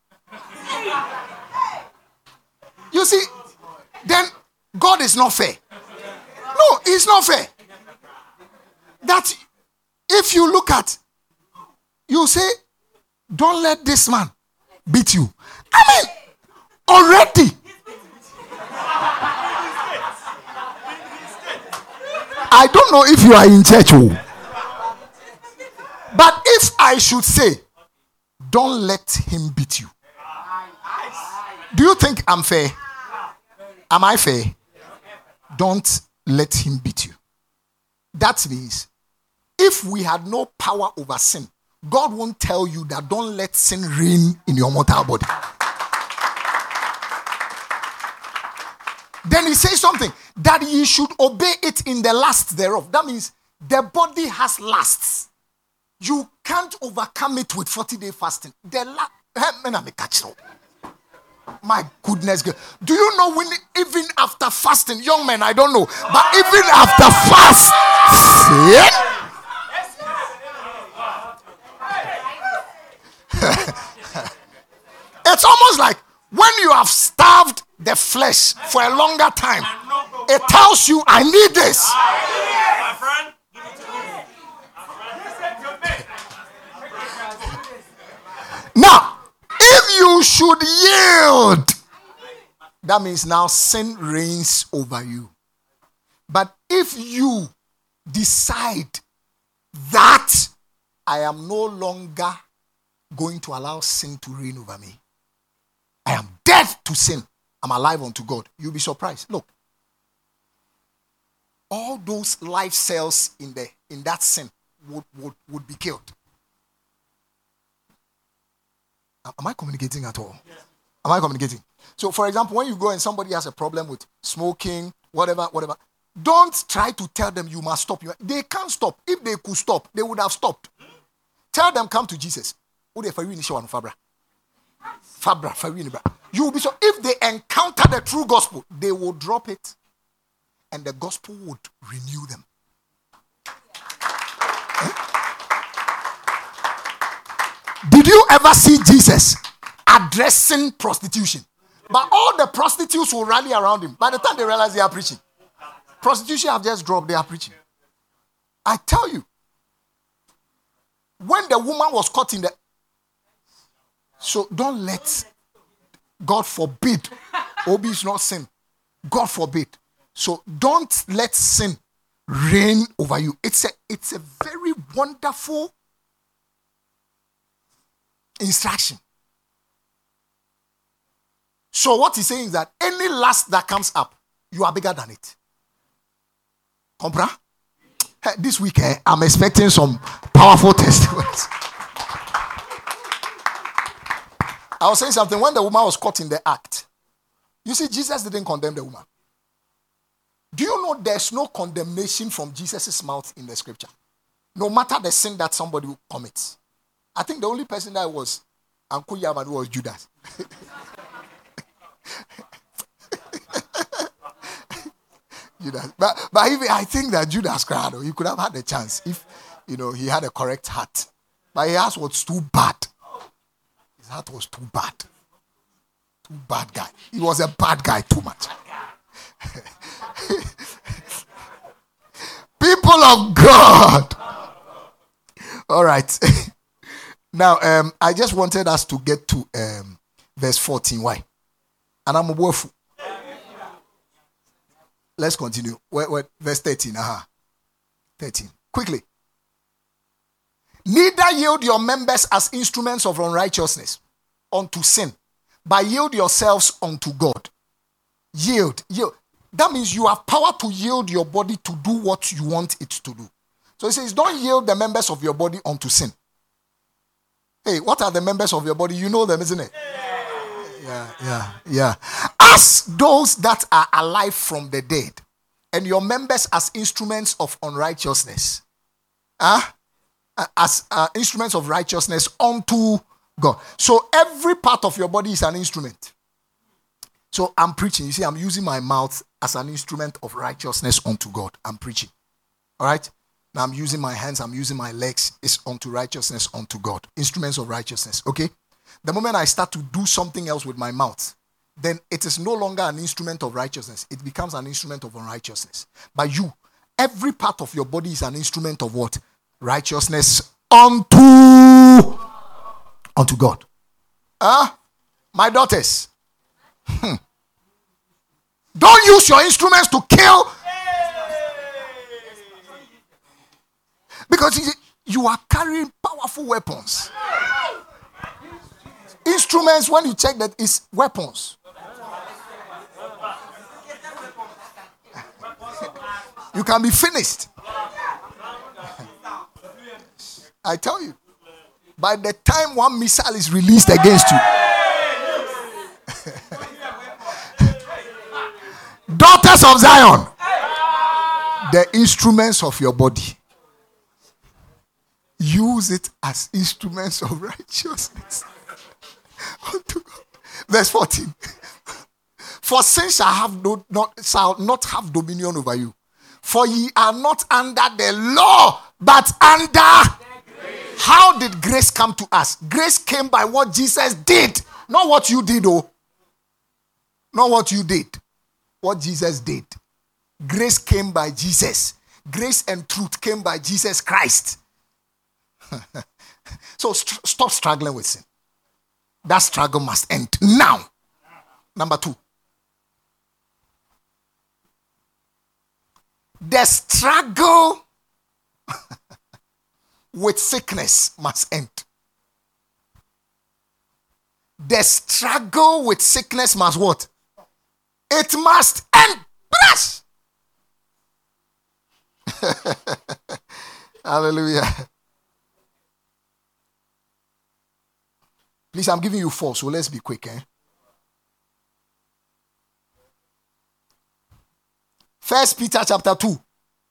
S3: You see, then God is not fair. No, it's not fair. That if you look at, you say, don't let this man beat you. I mean, already. I don't know if you are in church. Oh. But if I should say, don't let him beat you. Do you think I'm fair? Am I fair? Don't let him beat you. That means if we had no power over sin, God won't tell you that don't let sin reign in your mortal body. Then he says something that you should obey it in the lust thereof. That means the body has lusts. You can't overcome it with forty-day fasting. The la- My goodness. Do you know when even after fasting, young men, I don't know, but even after fasting, it's almost like when you have starved the flesh for a longer time, it tells you, I need this. Now, if you should yield, that means now sin reigns over you. But if you decide that I am no longer going to allow sin to reign over me, I am dead to sin, I'm alive unto God, you'll be surprised. Look, all those life cells in the in that sin would, would, would be killed. Am I communicating at all? Yes. Am I communicating? So, for example, when you go and somebody has a problem with smoking, whatever, whatever, don't try to tell them you must stop. They can't stop. If they could stop, they would have stopped. Tell them, come to Jesus. Fabra. Fabra. You will be so. If they encounter the true gospel, they will drop it, and the gospel would renew them. Eh? Did you ever see Jesus addressing prostitution? But all the prostitutes will rally around him. By the time they realize they are preaching, prostitution have just dropped, they are preaching. I tell you, when the woman was caught in the... So don't let... God forbid. Obi is not sin. God forbid. So don't let sin reign over you. It's a, it's a very wonderful instruction. So what he's saying is that any lust that comes up, you are bigger than it. Compra? Hey, this week, eh, I'm expecting some powerful testimonies. I was saying something. When the woman was caught in the act, you see, Jesus didn't condemn the woman. Do you know there's no condemnation from Jesus' mouth in the scripture? No matter the sin that somebody commits. I think the only person that was Uncle Yamadu was Judas. Judas. But, but even, I think that Judas cried. He could have had a chance if, you know, he had a correct heart. But his heart was too bad. His heart was too bad. Too bad guy. He was a bad guy too much. People of God. All right. Now, um, I just wanted us to get to um, verse fourteen. Why? And I'm a woeful. Let's continue. Wait, wait, verse thirteen. Uh-huh. thirteen. Quickly. Neither yield your members as instruments of unrighteousness unto sin, but yield yourselves unto God. Yield. Yield. That means you have power to yield your body to do what you want it to do. So he says, don't yield the members of your body unto sin. Hey, what are the members of your body? You know them, isn't it? Yeah, yeah, yeah. As those that are alive from the dead, and your members as instruments of unrighteousness. Huh? As uh, instruments of righteousness unto God. So every part of your body is an instrument. So I'm preaching. You see, I'm using my mouth as an instrument of righteousness unto God. I'm preaching. All right? Now I'm using my hands, I'm using my legs. It's unto righteousness, unto God. Instruments of righteousness, okay? The moment I start to do something else with my mouth, then it is no longer an instrument of righteousness. It becomes an instrument of unrighteousness. But you, every part of your body is an instrument of what? Righteousness unto, unto God. Huh? My daughters. Hmm. Don't use your instruments to kill. Because you are carrying powerful weapons. Instruments, when you check that, is weapons. You can be finished. I tell you, by the time one missile is released against you, daughters of Zion, the instruments of your body, use it as instruments of righteousness unto God. Verse fourteen. For sin shall have no, not shall not have dominion over you. For ye are not under the law, but under grace. How did grace come to us? Grace came by what Jesus did, not what you did, oh. Not what you did. What Jesus did. Grace came by Jesus. Grace and truth came by Jesus Christ. So st- stop struggling with sin. That struggle must end now. Number two. The struggle with sickness must end. The struggle with sickness must what? It must end. Bless. Hallelujah. Please, I'm giving you four, so let's be quick. Eh? First Peter chapter two.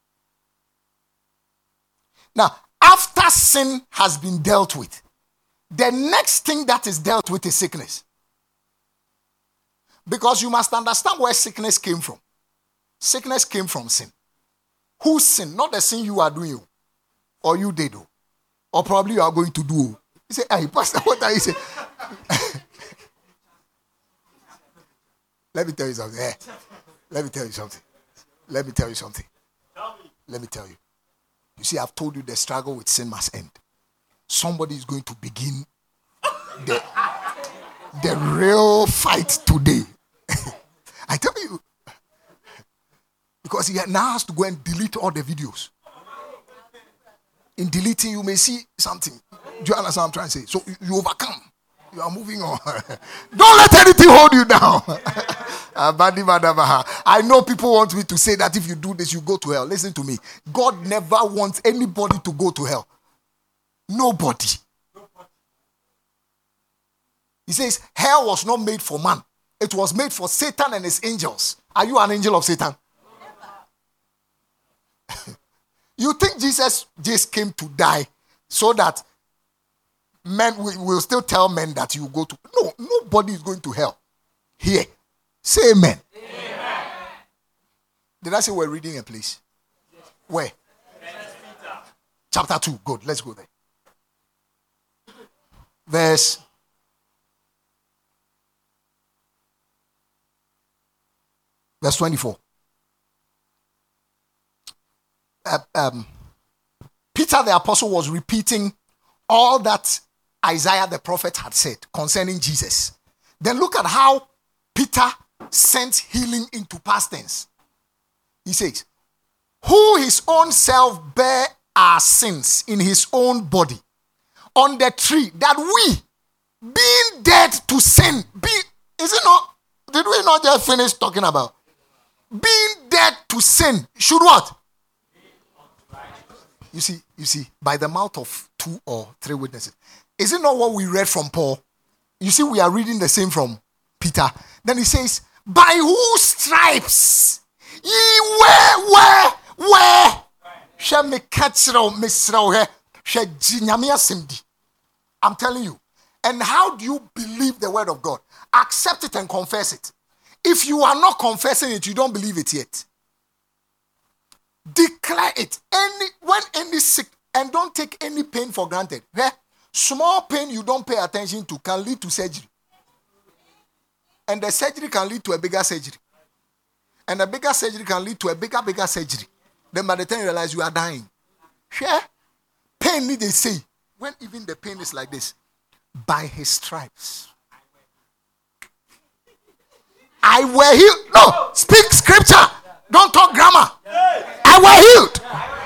S3: Now, after sin has been dealt with, the next thing that is dealt with is sickness. Because you must understand where sickness came from. Sickness came from sin. Whose sin? Not the sin you are doing, or you did, or probably you are going to do. You say, hey, Pastor, what are you saying? Let me tell you something. Hey, let me tell you something. Let me tell you something. Let me tell you. You see, I've told you the struggle with sin must end. Somebody is going to begin the, the real fight today. I tell you. Because he now has to go and delete all the videos. In deleting, you may see something. Do you understand what I'm trying to say? So you, you overcome. You are moving on. Don't let anything hold you down. I know people want me to say that if you do this, you go to hell. Listen to me. God never wants anybody to go to hell. Nobody. He says, hell was not made for man. It was made for Satan and his angels. Are you an angel of Satan? You think Jesus just came to die so that men will, will still tell men that you go to... No, nobody is going to hell. Here. Say amen. Amen. Did I say we're reading a place? Yes. Where? Yes. Chapter two. Good. Let's go there. Verse... Verse twenty-four. Uh, um, Peter the apostle was repeating all that Isaiah the prophet had said concerning Jesus. Then look at how Peter sent healing into past tense. He says, who his own self bare our sins in his own body on the tree, that we, being dead to sin, be, is it not, did we not just finish talking about? Being dead to sin, should what? You see, you see, by the mouth of two or three witnesses. Is it not what we read from Paul? You see, we are reading the same from Peter. Then he says, by whose stripes ye were, were, were. I'm telling you. And how do you believe the word of God? Accept it and confess it. If you are not confessing it, you don't believe it yet. Declare it. Any when any sick, and don't take any pain for granted. Eh? Small pain you don't pay attention to can lead to surgery. And the surgery can lead to a bigger surgery. And a bigger surgery can lead to a bigger, bigger surgery. Then by the time you realize you are dying. Yeah? Pain need they say. When even the pain is like this. By his stripes. I were healed. No, speak scripture. Don't talk grammar. I were healed.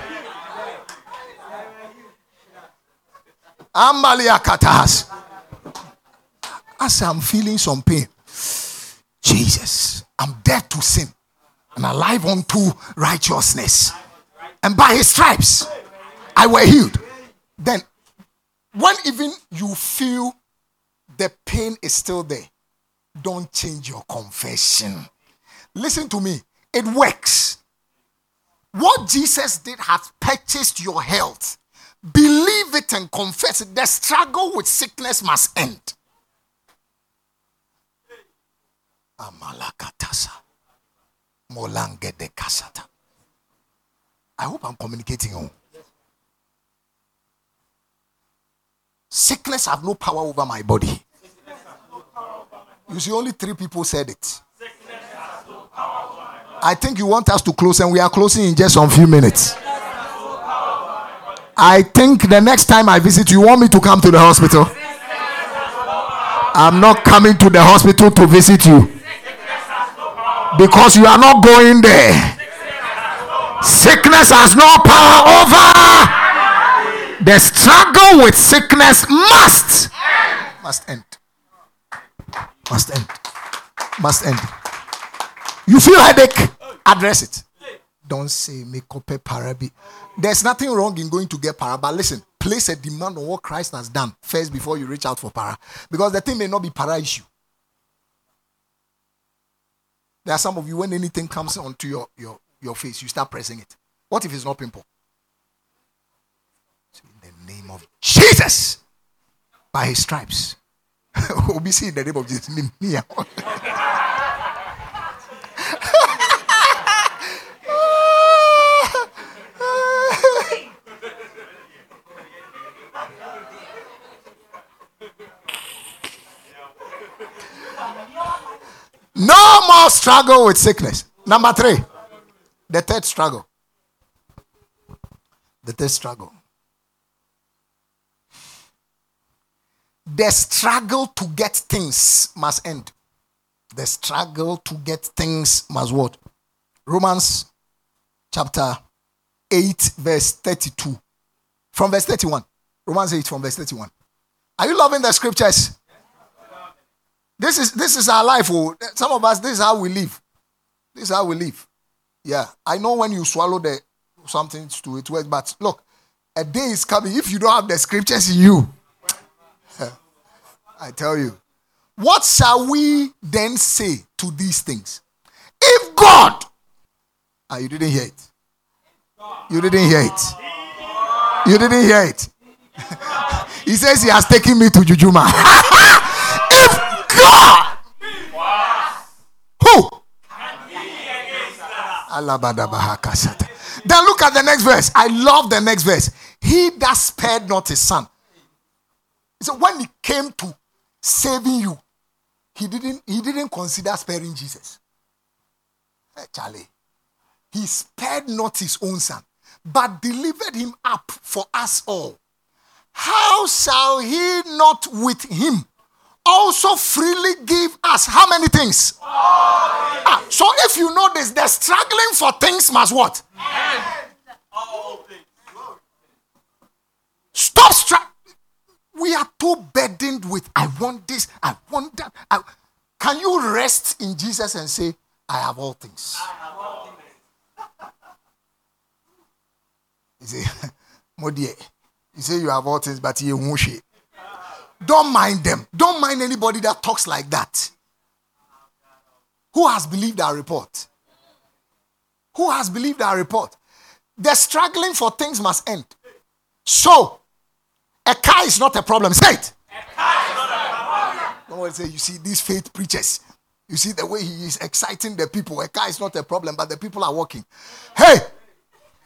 S3: Amalia Katahas. As I'm feeling some pain. Jesus, I'm dead to sin and alive unto righteousness. And by his stripes, I were healed. Then, when even you feel the pain is still there, don't change your confession. Listen to me. It works. What Jesus did has purchased your health. Believe it and confess it. The struggle with sickness must end. Amalakatasa. Molange de kasata. I hope I'm communicating on. Sickness have no power over my body. You see, only three people said it. I think you want us to close, and we are closing in just some few minutes. I think the next time I visit, you want me to come to the hospital? I'm not coming to the hospital to visit you. Because you are not going there. Sickness has no power over. The struggle with sickness must must end. Must end. Must end. You feel headache? Address it. Don't say make up a parabi. There's nothing wrong in going to get para, but listen, place a demand on what Christ has done first before you reach out for para. Because the thing may not be para issue. There are some of you, when anything comes onto your, your, your face, you start pressing it. What if it's not pimple? So in the name of Jesus, by his stripes, we'll be seeing the name of Jesus. No more struggle with sickness. Number three, the third struggle. The third struggle. The struggle to get things must end. The struggle to get things must what? Romans chapter eight, verse thirty-two. From verse thirty-one. Romans eight from verse thirty-one. Are you loving the scriptures? This is this is our life. Oh. Some of us, this is how we live. This is how we live. Yeah. I know when you swallow the something to it works, but look, a day is coming. If you don't have the scriptures in you, I tell you. What shall we then say to these things? If God, ah, you didn't hear it. You didn't hear it. You didn't hear it. He says he has taken me to Jujuma. If God, who? Then look at the next verse. I love the next verse. He that spared not his son. So when he came to saving you, he didn't he didn't consider sparing Jesus. Hey, Charlie. He spared not his own son, but delivered him up for us all. How shall he not with him also freely give us how many things? Ah, so if you know this, the struggling for things must what? All things. Stop struggling. We are too burdened with I want this, I want that. I... Can you rest in Jesus and say, I have all things? I have all things. You say, Modie, you say you have all things, but you won't share. Don't mind them. Don't mind anybody that talks like that. Who has believed our report? Who has believed our report? The struggling for things must end. So, a car is not a problem. Say it. A car is not a problem. No one say, you see, these faith preachers, you see the way he is exciting the people. A car is not a problem, but the people are walking. Hey,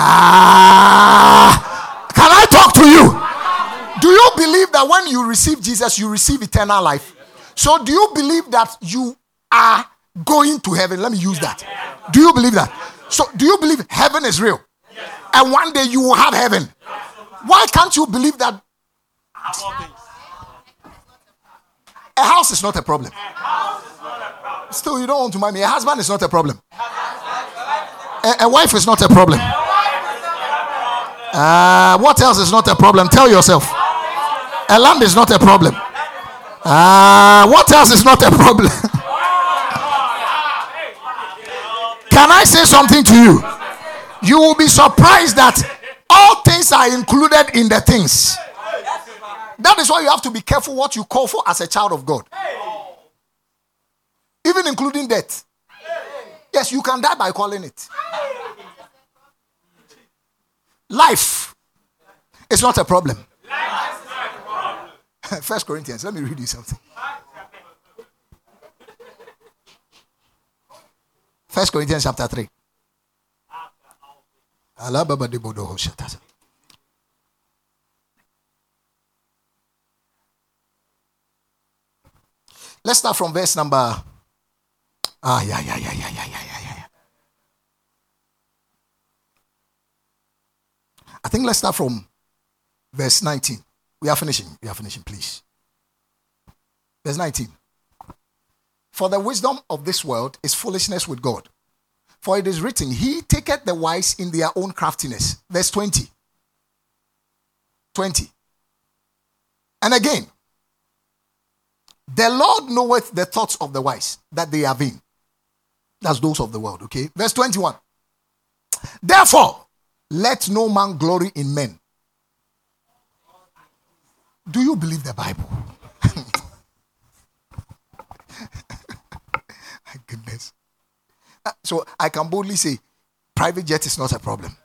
S3: Ah, can I talk to you? Do you believe that when you receive Jesus, you receive eternal life? So do you believe that you are going to heaven? Let me use that. Do you believe that? So do you believe heaven is real? And one day you will have heaven? Why can't you believe that a house is not a problem? Still, you don't want to marry me. A husband is not a problem. A, a wife is not a problem. Uh, what else is not a problem? Tell yourself. A land is not a problem. Uh, what else is not a problem? Can I say something to you? You will be surprised that all things are included in the things. That is why you have to be careful what you call for as a child of God. Even including death. Yes, you can die by calling it. Life is not a problem. First Corinthians, let me read you something. First Corinthians chapter three. Let's start from verse number. Ah, yeah, yeah, yeah, yeah, yeah, yeah, yeah. I think let's start from verse nineteen. We are finishing. We are finishing, please. Verse nineteen. For the wisdom of this world is foolishness with God. For it is written, He taketh the wise in their own craftiness. Verse twenty. twenty. And again, the Lord knoweth the thoughts of the wise, that they are vain. That's those of the world, okay? Verse twenty-one. Therefore, let no man glory in men. Do you believe the Bible? My goodness. Uh, so I can boldly say, private jet is not a problem.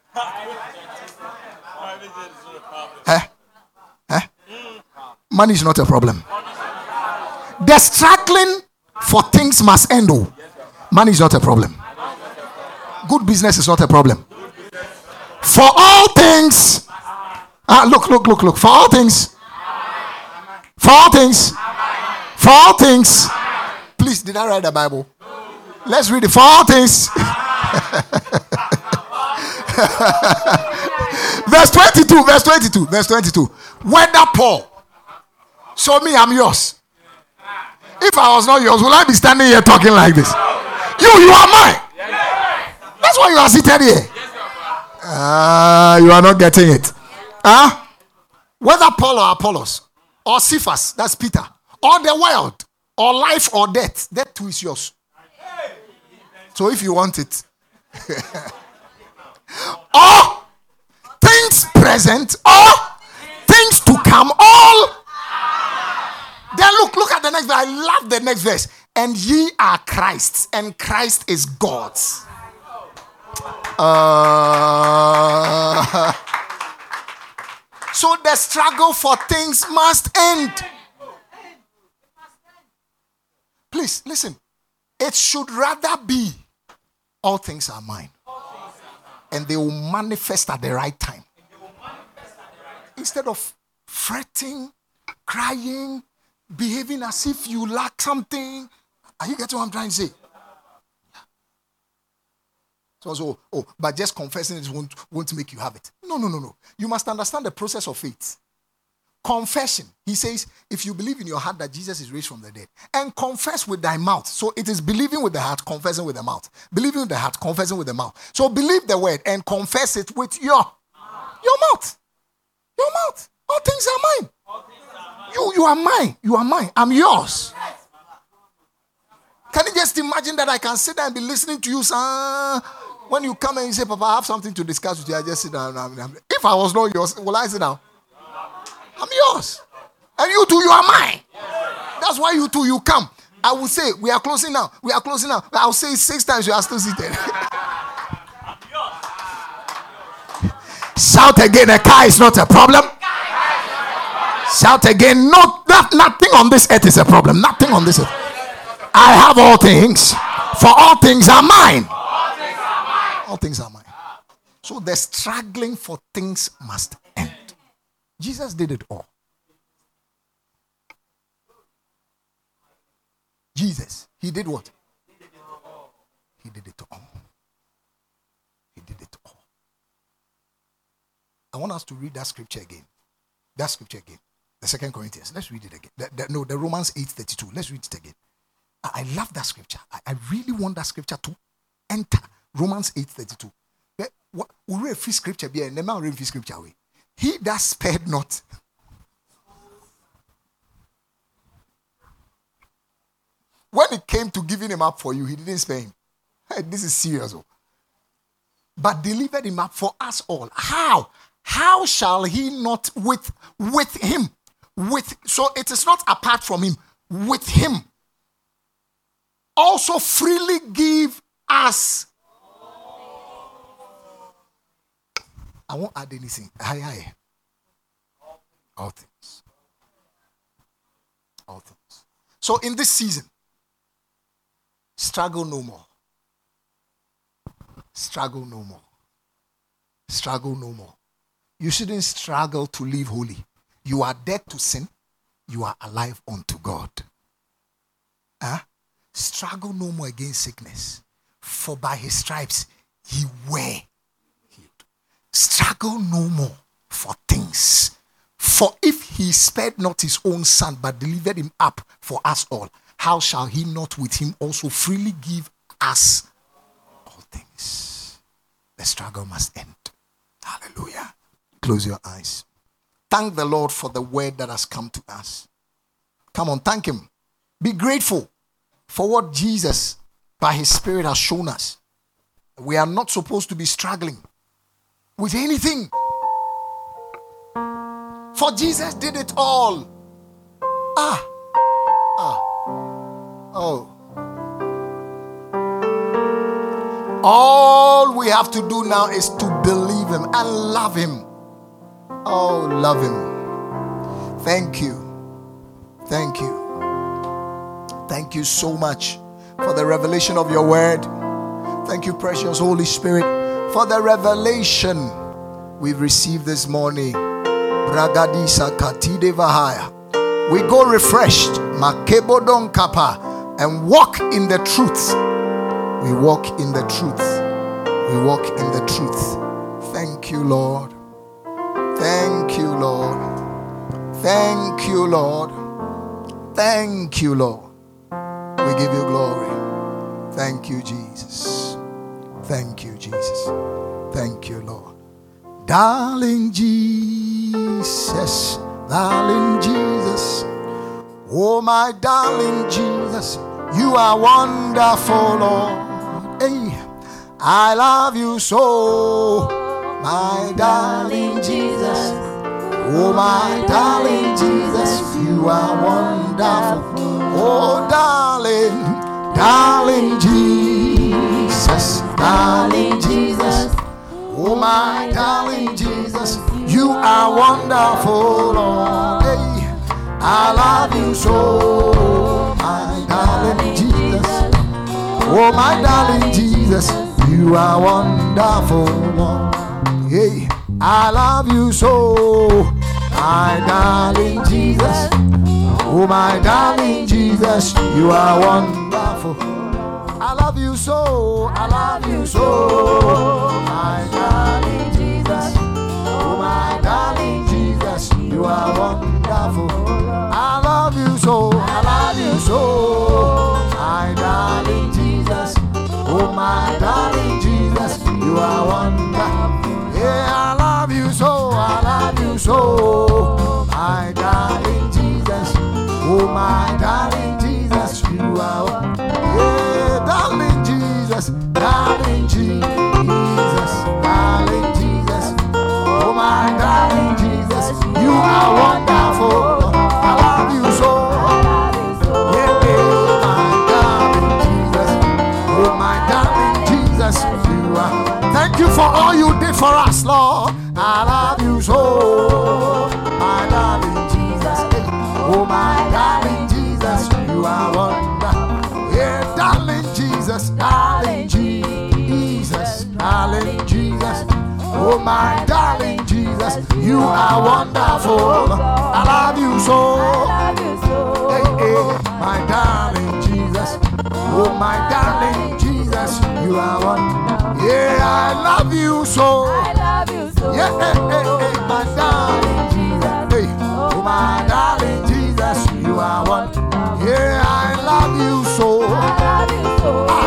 S3: Huh? Huh? Money is not a problem. The struggling for things must end. Oh. Money is not a problem. Good business is not a problem. For all things, uh, look, look, look, look. For all things, for all things, for all things. Please, did I write the Bible? Let's read it. For all things. Verse twenty-two, verse twenty-two, verse twenty-two. Whether Paul, so me, I'm yours. If I was not yours, will I be standing here talking like this? You, you are mine. That's why you are seated here. Ah, uh, you are not getting it. Huh? Whether Paul or Apollos, or Cephas, that's Peter, or the world, or life or death, that too is yours. So if you want it, or things present, or things to come, all. Then look, look at the next verse. I love the next verse. And ye are Christ's, and Christ is God's. Uh, so the struggle for things must end. Please listen. It should rather be all things are mine, and they will manifest at the right time. Instead of fretting, crying, behaving as if you lack something. Are you getting what I'm trying to say? So, so oh, but just confessing it won't, won't make you have it. No, no, no, no. You must understand the process of faith. Confession. He says, if you believe in your heart that Jesus is raised from the dead, and confess with thy mouth. So it is believing with the heart, confessing with the mouth. Believing with the heart, confessing with the mouth. So believe the word and confess it with your, your mouth. Your mouth. All things are mine. You, you are mine. You are mine. I'm yours. Can you just imagine that I can sit there and be listening to you, son? When you come and you say, Papa, I have something to discuss with you, I just sit down. If I was not yours, will I sit down? I'm yours. And you too, you are mine. That's why you too, you come. I will say, we are closing now. We are closing now. I'll say it six times, you are still seated. Shout again, a car is not a problem. Shout again, no, not, nothing on this earth is a problem. Nothing on this earth. I have all things, for all things are mine. All things are mine. So the struggling for things must end. Jesus did it all. Jesus, he did what? He did it all. He did it all. I want us to read that scripture again. That scripture again. The Second Corinthians. Let's read it again. The, the, no, the Romans eight thirty-two. Let's read it again. I, I love that scripture. I, I really want that scripture to enter. Romans eight thirty-two. We read free scripture. Never read free scripture. He that spared not. When it came to giving him up for you, he didn't spare him. Hey, this is serious. But delivered him up for us all. How? How shall he not with with him? With so it is not apart from him. With him also freely give us. I won't add anything. Aye, aye. All things. All things. So in this season, struggle no more. Struggle no more. Struggle no more. You shouldn't struggle to live holy. You are dead to sin. You are alive unto God. Huh? Struggle no more against sickness. For by his stripes ye were. Struggle no more for things. For if he spared not his own son, but delivered him up for us all, how shall he not with him also freely give us all things? The struggle must end. Hallelujah. Close your eyes. Thank the Lord for the word that has come to us. Come on, thank him. Be grateful for what Jesus, by his Spirit, has shown us. We are not supposed to be struggling with anything. For Jesus did it all. Ah. Ah. Oh. All we have to do now is to believe him and love him. Oh, love him. Thank you. Thank you. Thank you so much for the revelation of your word. Thank you, precious Holy Spirit, for the revelation we've received this morning. Bragadisa Katide Vahaya. We go refreshed, Makebodon Kappa, and walk in the truth. We walk in the truth. We walk in the truth. Thank you, Lord. Thank you, Lord. Thank you, Lord. Thank you, Lord. We give you glory. Thank you, Jesus. Thank you, Jesus. Thank you, Lord. Darling Jesus, darling Jesus. Oh, my darling Jesus, you are wonderful, Lord. Hey, I love you so, my darling Jesus. Oh, my darling Jesus, you are wonderful. Oh, darling, darling Jesus, darling Jesus. Oh, my darling Jesus, you are wonderful, Lord. Hey, I love you so, my darling Jesus. Oh, my darling Jesus, you are wonderful, Lord. Hey, I love you so, my darling Jesus. Oh, my darling Jesus, you are wonderful. I love you so, I love you so, my darling Jesus. Oh, my darling Jesus, you are wonderful. I love you so, I love you so, my darling Jesus. Oh, my darling Jesus, you are wonderful. Yeah, I love you so, I love you so, my darling Jesus. Oh, my darling Jesus, you are wonderful. Yeah, darling Jesus, darling Jesus, darling Jesus. Oh, my darling Jesus, you are wonderful. I love you so. Yeah, my darling Jesus. Oh, my darling Jesus, you are. Thank you for all you did for us, Lord. I love you so, my darling Jesus. Oh, my darling Jesus, you are wonderful. Yeah, darling Jesus, darling Jesus, darling Jesus. Oh my darling Jesus, you are wonderful. I love you so. Hey, hey, my darling Jesus. Oh my darling Jesus, you are wonderful. Yeah, I love you so. Yeah, hey, hey, hey, my darling Jesus. Hey, oh my darling Jesus, you are wonderful. Yeah, I love you so. Ah,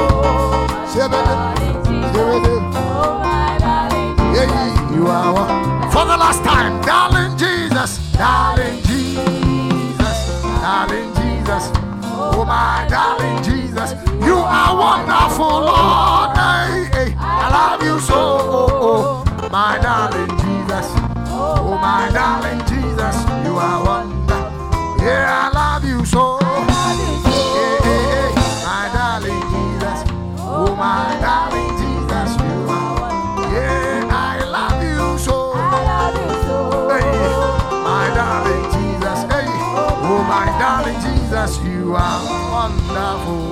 S3: yeah, you are one. For the last time, darling Jesus, darling Jesus, darling Jesus, oh my darling Jesus, you are wonderful, Lord. Hey, hey, I love you so, oh, oh, my darling Jesus, oh my darling Jesus, you are wonderful. Yeah, I love you so. Hey, hey, hey, my darling Jesus, oh my darling Jesus, you are wonderful. Yeah, I love you so. Hey, my darling Jesus, hey, oh my darling Jesus, you are wonderful.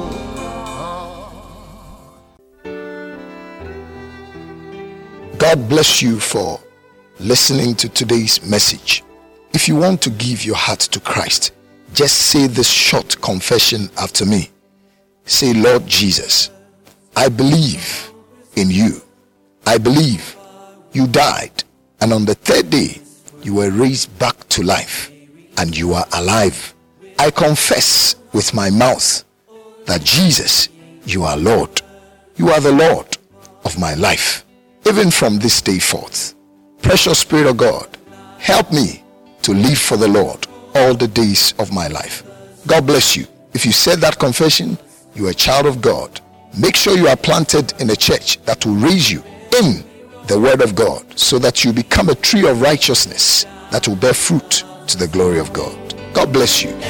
S3: God bless you for listening to today's message. If you want to give your heart to Christ, just say this short confession after me. Say, Lord Jesus, I believe in you. I believe you died, and on the third day you were raised back to life, and you are alive. I confess with my mouth that Jesus, you are Lord. You are the Lord of my life, even from this day forth. Precious Spirit of God, help me to live for the Lord all the days of my life. God bless you. If you said that confession, you are a child of God. Make sure you are planted in a church that will raise you in the word of God, so that you become a tree of righteousness that will bear fruit to the glory of God. God bless you.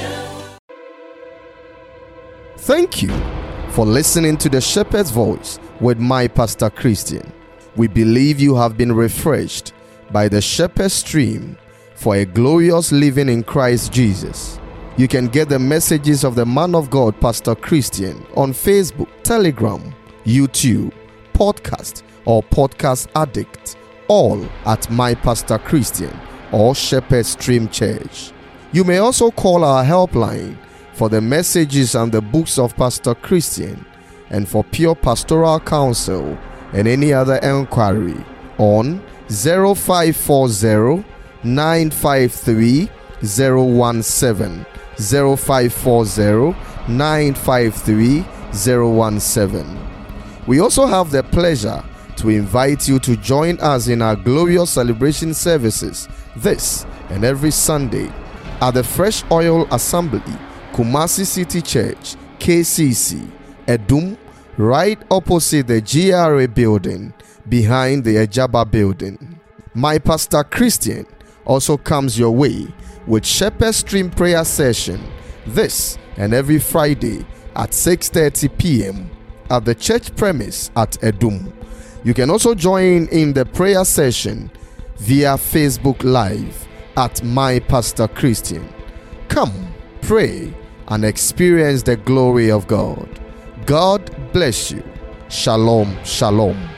S4: Thank you for listening to the Shepherd's Voice with my Pastor Christian. We believe you have been refreshed by the Shepherd's Stream for a glorious living in Christ Jesus. You can get the messages of the man of God, Pastor Christian, on Facebook, Telegram, YouTube, podcast, or Podcast Addict, all at My Pastor Christian or Shepherd Stream Church. You may also call our helpline for the messages and the books of Pastor Christian, and for pure pastoral counsel and any other enquiry on zero five four zero, nine five three, zero one seven, zero five four zero, nine five three, zero one seven. We also have the pleasure to invite you to join us in our glorious celebration services this and every Sunday at the Fresh Oil Assembly, Kumasi City Church, K C C, Edum, right opposite the G R A building, behind the Ejaba building. My Pastor Christian also comes your way with Shepherd Stream prayer session this and every Friday at six thirty p.m. at the church premise at Edum. You can also join in the prayer session via Facebook Live at My Pastor Christian. Come, pray, and experience the glory of God. God bless you. Shalom, shalom.